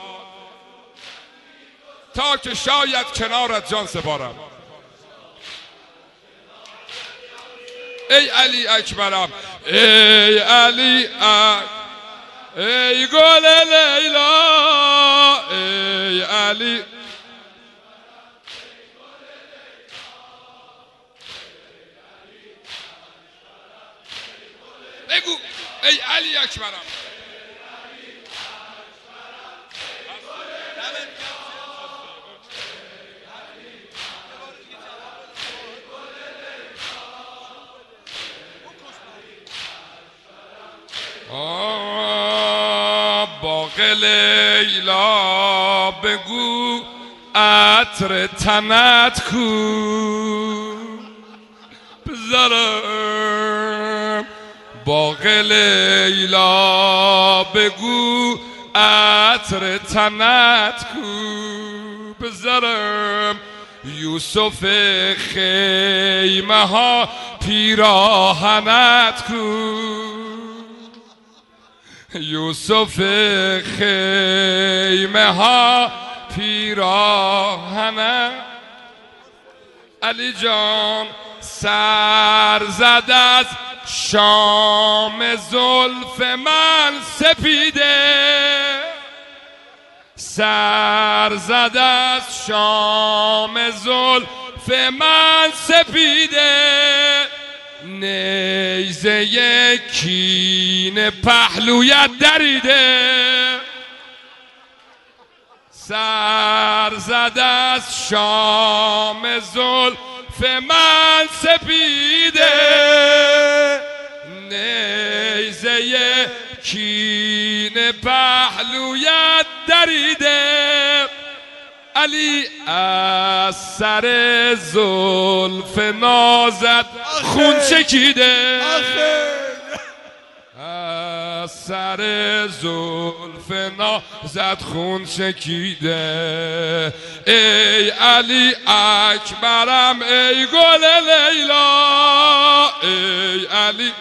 S2: تا که شاید کنارت جان سپارم. ای علی اکبرم، ای علی اکبرم، ای گل لیلا، ای علی. بگو ای علی اکبرم. باغ لیلا بگو عطر تنت کو بذارم. باغ لیلا بگو عطر تنت کو بذارم. یوسف خیمه ها پیراهنت کو یوسف خیمه ها پیراهنت. علی جان سر زد از شام زلف من سپیده سر زد از شام زلف من سپیده. نیزه کین پهلویت دریده سر زد از شام زلف من سپیده. نیزه کین پهلویت دریده. علی از سر زلف نازت خون چکیده از سر زلف نازت خون چکیده. ای علی اکبرم ای گل لیلا ای علی.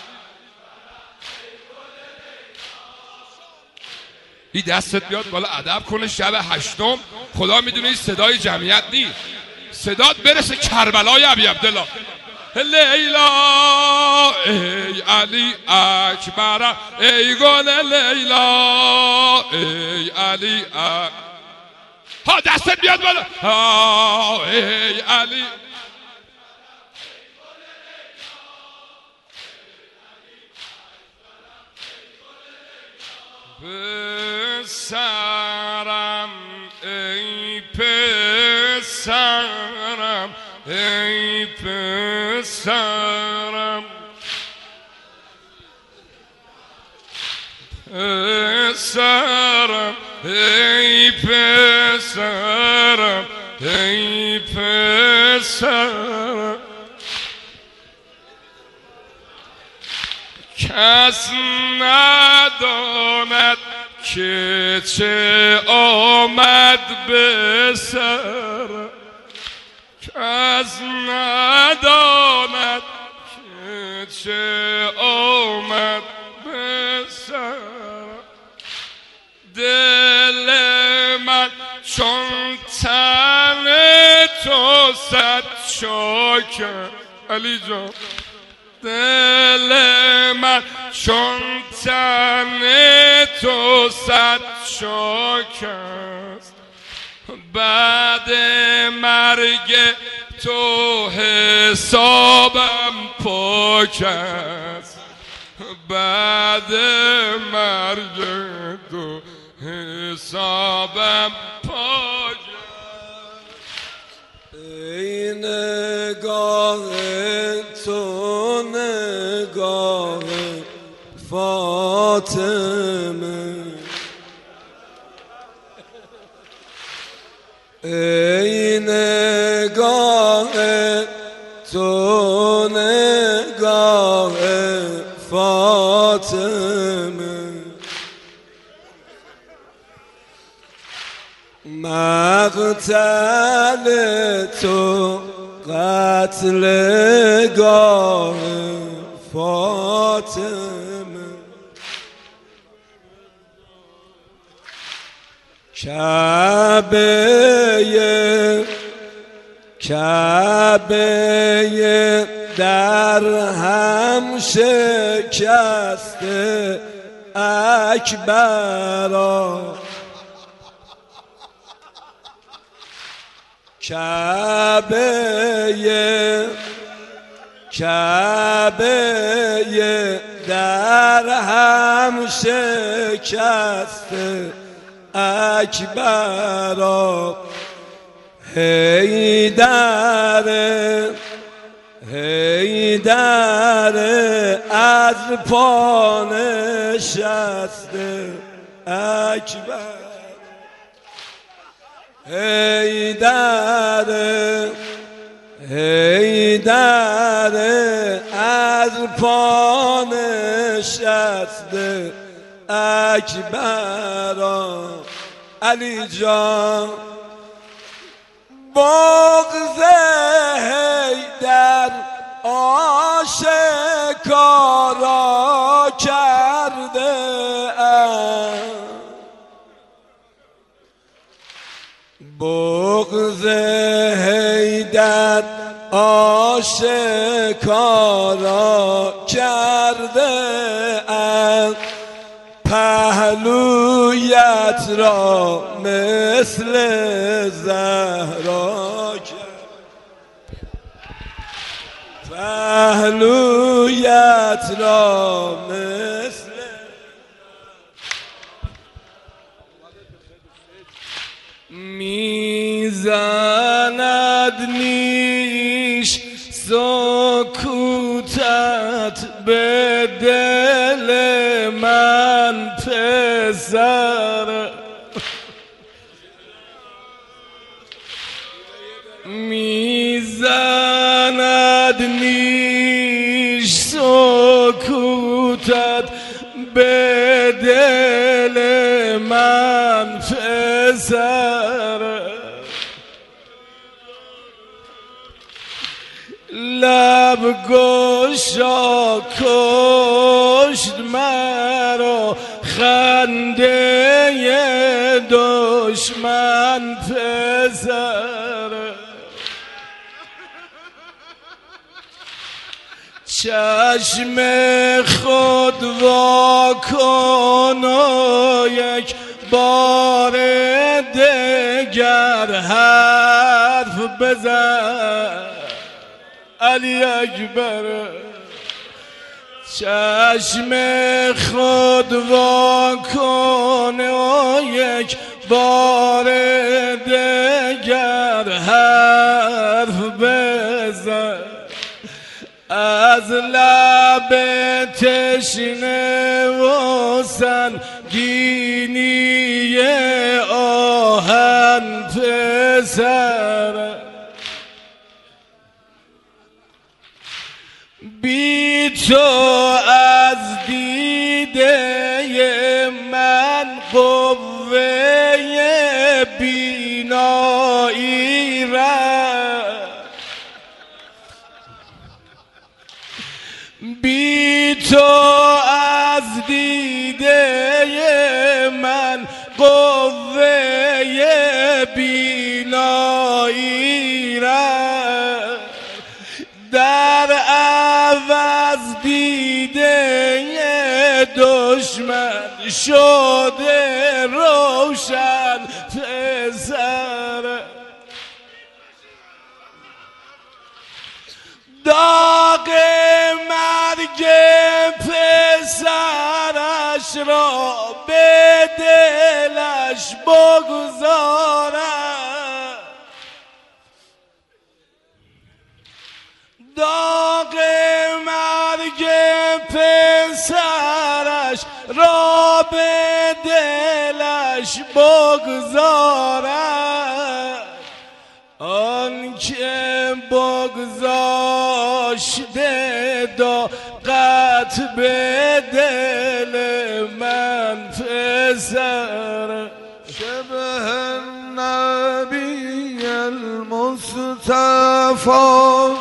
S2: این دستت بیاد بالا ادب کنه شب هشتم. خدا میدونه این صدای جمعیت نی صدات برسه کربلای ابی عبدالله. لیلا ای علی اکبر ای گل لیلا ای علی اکبر. ها دستت بیاد بالا ها ای علی. پسرم ای پسرم ای پسرم پسرم ای پسرم ای پسرم. کس نداند که چه آمد به سر کس نداند که چه آمد به سر. دل من چون تن تو صد شاکر علی جان. دل من چون تن تو صد شاکر بعد مرگ تو حسابم پاک است بعد مرگ تو حسابم پاک است.
S4: ای نگاه تو نگاه فاطمه ای نگاه تو نگاه فاطمه. مقتل تو قتل گاه فاطمه. کعبه کعبه در هم شکسته اکبرا. کعبه کعبه در هم شکسته اکبرا حیدر حیدر از پا نشسته اکبر حیدر حیدر از پا نشسته اکبرا علی جان بغض حیدر آشکارا کرده ام بغض حیدر آشکارا کرده ام پهلویت را مثل زهرا کرد پهلویت را مثل میزند نیش سکوتت به دل من پسر میزند نیش سکوتت به دل من پسر لب گشا کشت مرا خنده دشمن پسر چشم خود وا کن و یک بار دگر حرف بزن علی اکبر چشم خود وا کن و یک بار دگر حرف بزن از لب تشنه و سنگینی آهن پسر بی تو از دیده من قوه بینایی رفت بی تو از دیده من قوه بینایی رفت در عوض دیده دشمن شده روشن پسر داغ مرگ پسرش را به دلش بگذارد داغ مرگ پسرش را به دلش بگذارد آن که بگذاشته داغت به دل من پسر
S3: شبه النبی المصطفى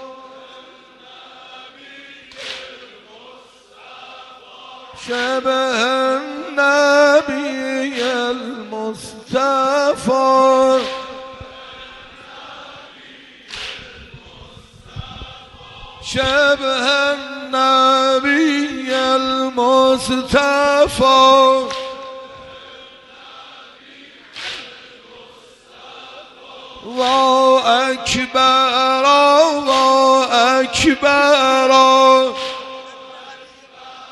S3: شبه النبي المصطفى شبه النبي المصطفى الله أكبر الله أكبر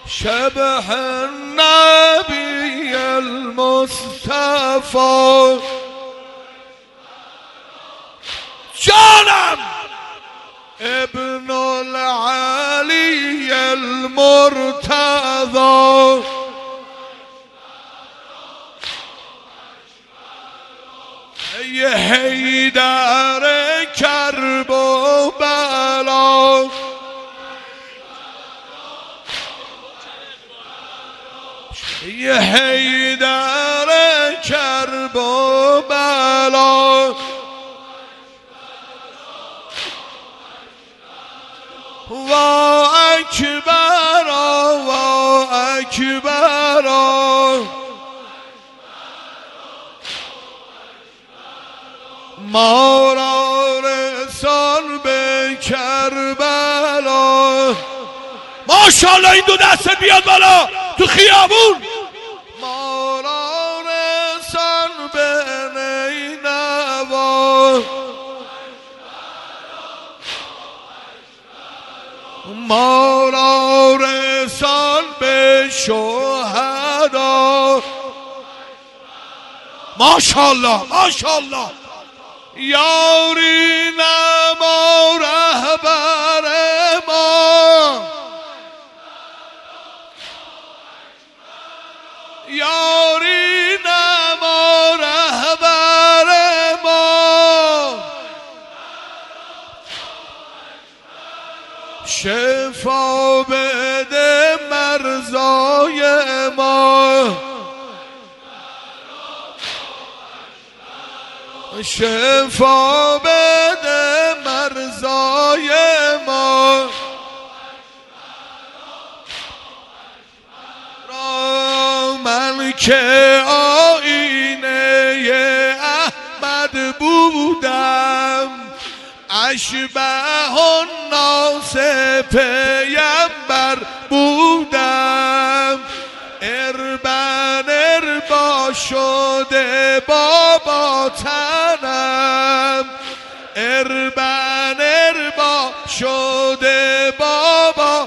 S4: شبح النبي المصطفى
S2: جانم
S4: ابن العلي المرتضى ای حیدر کرب و بلا ای حیدر کرب و بلا وا اکبر وا اکبر ما را رسان به کربلا
S2: ماشاءالله این دو دسته بیاد بالا تو خیابون
S4: ما را رسان به نینوا ما را رسان به شهدا
S2: ماشاءالله ماشاءالله
S4: یاری نما رهبر ما یاری نما رهبر ما شفا بده مرزای ما شفا بده مرزای ما را من که آینه احمد بودم اشبه الناس پیمبر بودم اربن اربا شده بابا تنم اربن اربا شده بابا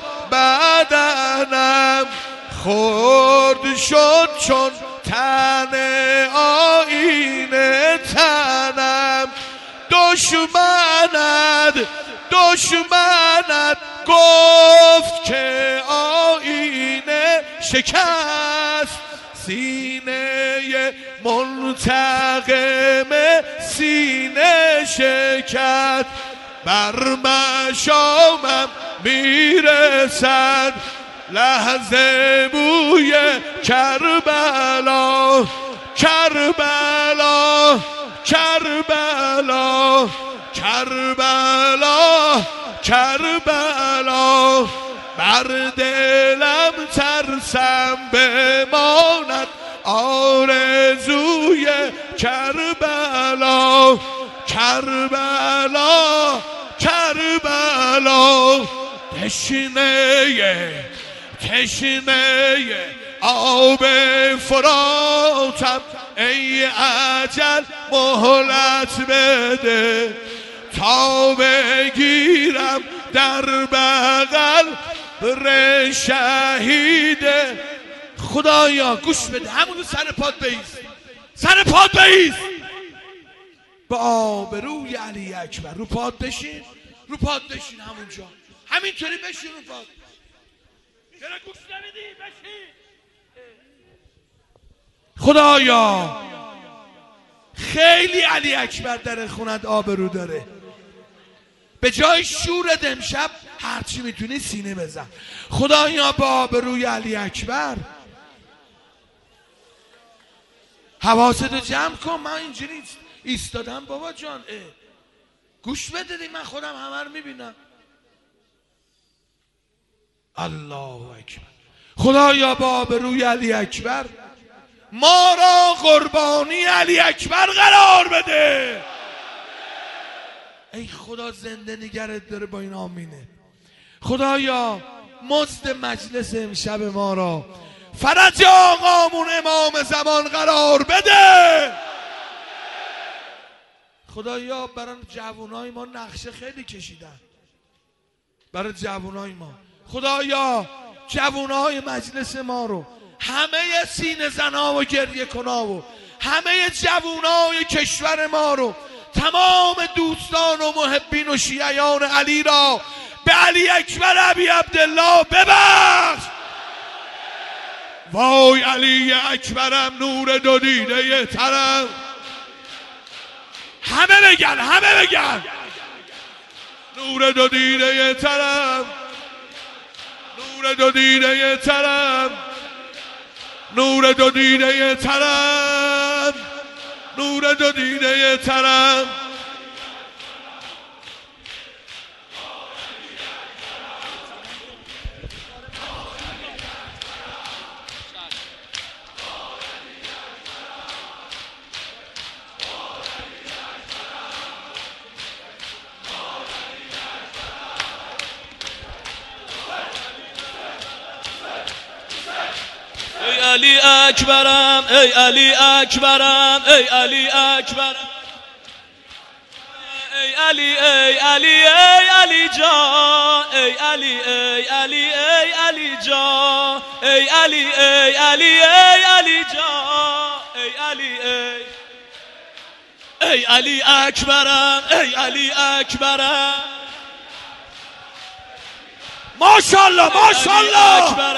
S4: بدنم خرد شد چون تن آینه تنم دشمنت دشمنت گفت که آینه شکست سینه منتقم سینه شکست بر مشامم میرسد لحظه بوی کربلا کربلا کربلا کربلا کربلا بر دلم ترسم بماند آرزوی کربلا کربلا کربلا تشنه تشنه آب فراتم ای اجل مهلت بده تا بگیرم در بغل بر شهید
S2: خدایا گوش بده همونو سر پاد بیست سر پاد بیست به آبروی علی اکبر رو پاد بشین رو پاد بشین همونجا همینطوری بشین رو پاد چرا گوش نمیدی بشین خدایا خیلی علی اکبر در خونت آبرو داره به جای شورت امشب هرچی میتونی سینه بزن خدایا با آبروی علی اکبر حواستو جمع کن من اینجوری ایستادم بابا جان اه. گوش بده دی من خودم همه رو میبینم الله اکبر خدایا با آبروی علی اکبر ما را قربانی علی اکبر قرار بده ای خدا زنده نگرت داره با این آمینه خدایا مزد مجلس امشب ما را فرج آقامون امام زمان قرار بده خدایا برای جوانای ما نقشه خیلی کشیدن برای جوانای ما خدایا جوانای مجلس ما رو، همه سینه زنا و گریه کنا و همه جوانای کشور ما رو، تمام دوستان و محبین و شیعیان علی را به علی اکبر ابی عبدالله ببخش. وای علی اکبرم نور دو دیده ترم. همه بگن همه بگن نور دو دیده ترم، نور دو دیده ترم، نور دو دیده ترم، نور دو دیده ترم.
S5: ای علی اکبرم، ای علی اکبرم، ای علی اکبرم، ای علی ای علی ای علی جان، ای علی ای علی ای علی جان، ای علی ای علی ای علی جان، ای علی ای ای علی اکبرم، ای علی اکبرم،
S2: ماشاءالله ماشاءالله.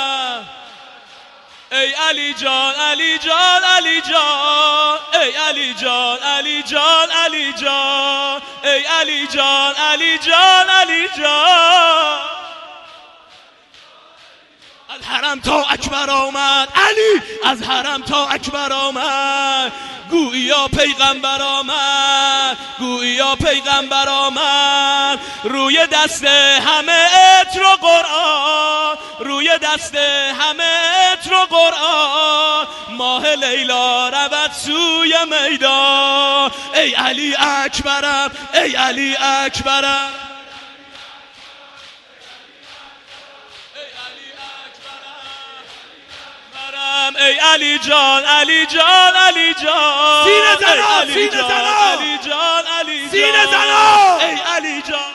S5: ای علی جان علی جان علی جان، ای علی جان علی جان علی جان، ای علی جان علی جان علی جان. از حرم تا اکبر آمد علی، از حرم تا اکبر آمد، گویا پیغمبر آمد، گویا پیغمبر آمد. روی دست همه ات رو قرآن، روی دست همه ات رو قرآن، ماه لیلا رود سوی میدان. ای علی اکبرم، ای علی اکبرم، ای علی جان علی جان علی جان،
S2: سینه زنا
S5: سینه
S2: زنا
S5: علی جان علی جان،
S2: سینه زنا،
S5: ای علی جان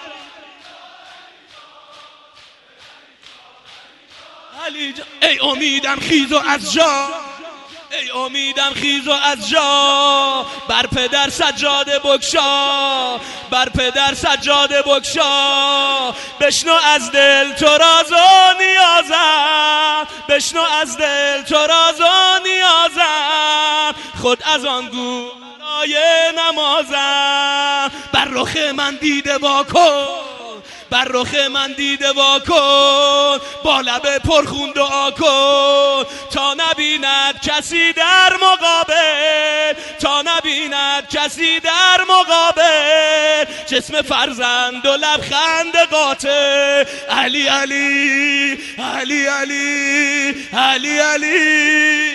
S5: علی جان. ای امیدم خیز و از جا، ای امیدم خیز و از جا، بر پدر سجاده بگشا، بر پدر سجاده بگشا. بشنو از دل تو راز و نیازم، بشنو از دل تو راز و نیازم، خود از آن گو برای نمازم. بر رخ من دیده واکن، بر رخ من دیده واکن، با لب پرخون دعا کن، تا نبیند کسی در مقابل، تا نبیند کسی در مقابل، جسم فرزند و لبخند قاتل. علی علی علی علی علی علی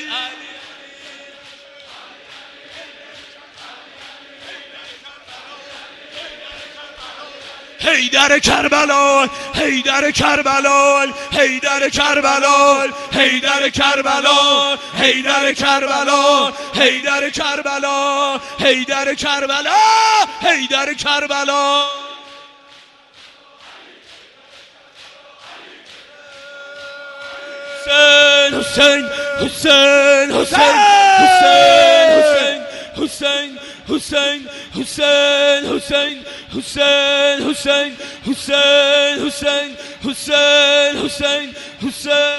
S5: حیدر کربلا، حیدر کربلا، حیدر کربلا، حیدر کربلا، حیدر کربلا، حیدر کربلا، حیدر کربلا، حیدر کربلا. حسین حسین حسین حسین حسین حسین حسین حسین حسین حسین حسین حسین حسین حسین حسین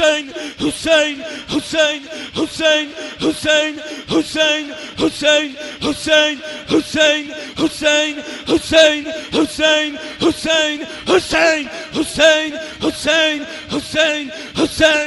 S5: حسین حسین حسین حسین حسین حسین حسین حسین حسین حسین حسین حسین حسین حسین حسین حسین حسین حسین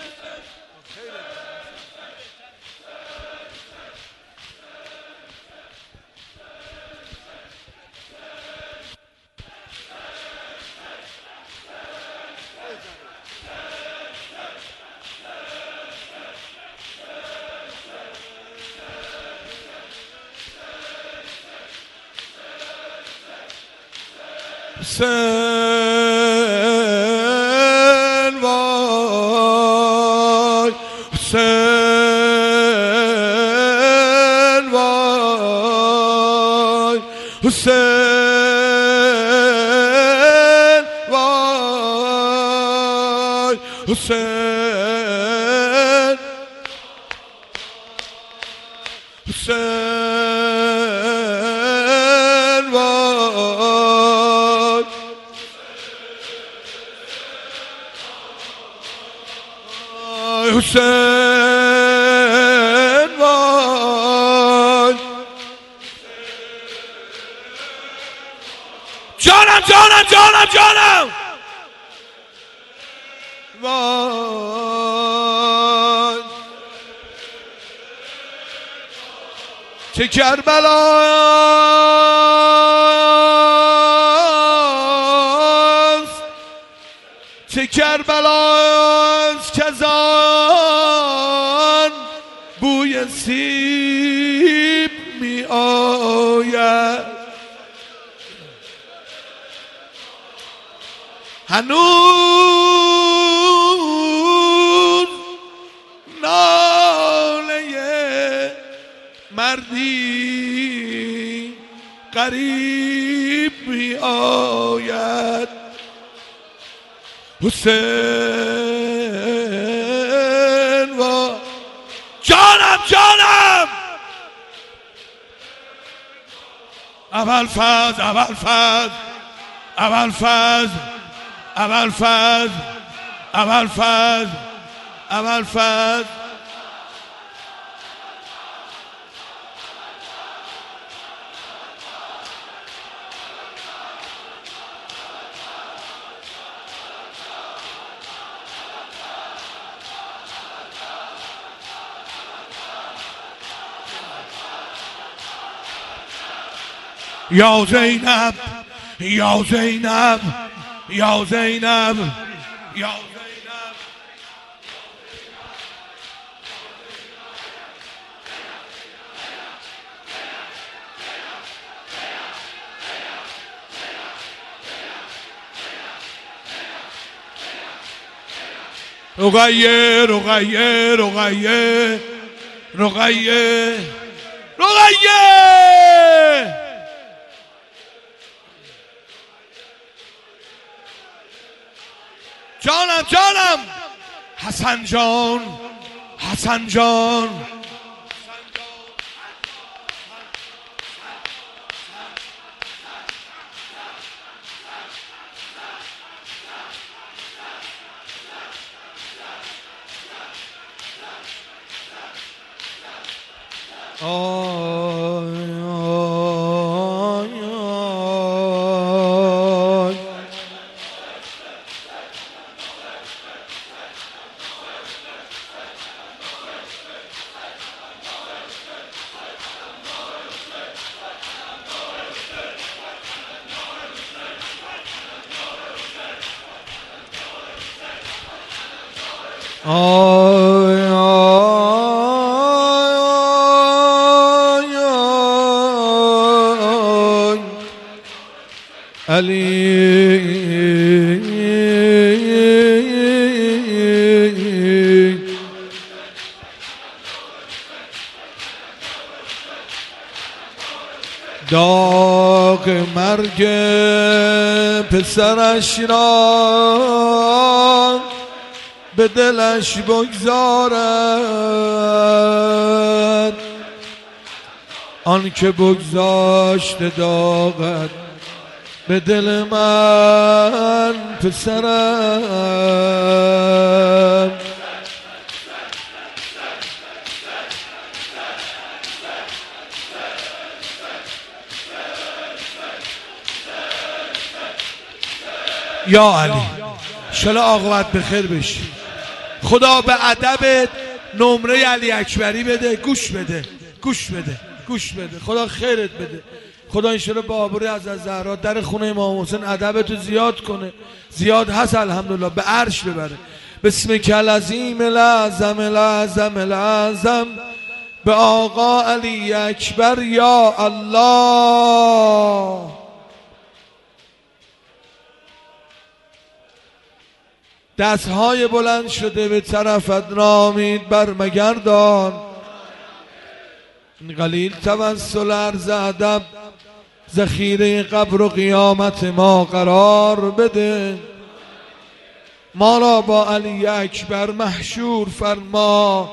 S4: حسین وای حسین وای حسین وای حسین حسین وای حسین وای
S2: جانم جانم جانم جانم
S4: وای چه کربلاست چه کربلاست که از آن بوی سیب می آید هنوز ناله مردی غریب می آید حسین و
S2: جانم جانم اول فاز اول فاز اول فاز اول فاز اول فاز اول فاز یا زینب یا زینب یا زینب یا زینب رقیه رقیه رقیه رقیه رقیه جانم جانم حسن جان حسن جان
S4: آی آی آی آی علی داغ مرگ پسرش را به دلش بگذارد آن که بگذاشت داغت به دل من پسرم.
S2: یا علی انشالله عاقبت بخیر بشی. خدا به ادب نمره علی اکبری بده. گوش بده گوش بده گوش بده. خدا خیرت بده. خدا انشالله بابور از زهرا در خونه امام حسین ادبتو زیاد کنه. زیاد هست الحمدلله، به عرش ببره. بسم کل عظیم العظم العظم العظم به آقا علی اکبر یا الله. دستهای بلند شده به طرفت نامید برمگردان. قلیل توسل عرض ادب ذخیره قبر و قیامت ما قرار بده. ما را با علی اکبر محشور فرما.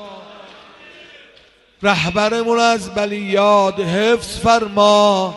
S2: رهبرمون از بلیاد حفظ فرما.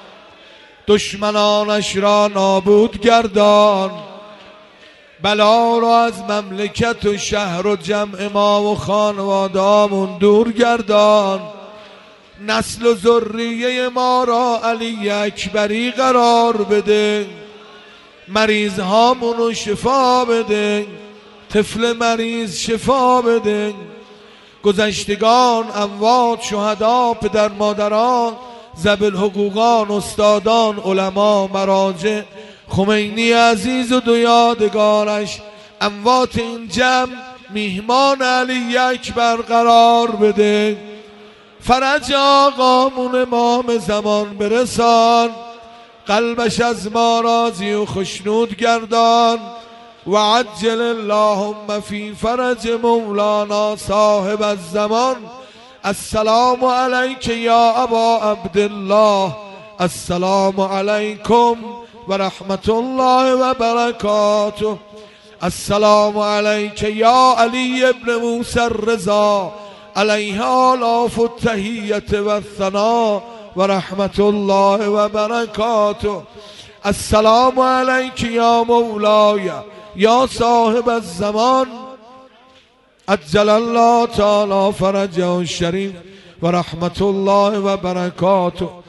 S2: دشمنانش را نابود گردان. بلا را از مملکت و شهر و جمع ما و خانوادامون دور گردان. نسل و ذریه ما را علی اکبری قرار بده. مریض هامونو شفا بده. طفل مریض شفا بده. گذشتگان، اموات، شهدا، پدر مادران، ذوی حقوقان، استادان، علما، مراجع، خمینی عزیز و دو یادگارش، اموات این جمع میهمان علی اکبر قرار بده. فرج آقامون امام زمان برسان. قلبش از ما راضی و خشنود گردان. و عجل اللهم فی فرج مولانا صاحب الزمان. السلام علیک یا ابا عبدالله. السلام علیکم و رحمت الله و برکاته. السلام علیک یا علی ابن موسی الرضا علیه آلاف التحیت و الثنا و رحمت الله و برکاته. السلام علیک یا مولای یا صاحب الزمان. عجل الله تعالی فرجه الشریف و رحمت الله و برکاته.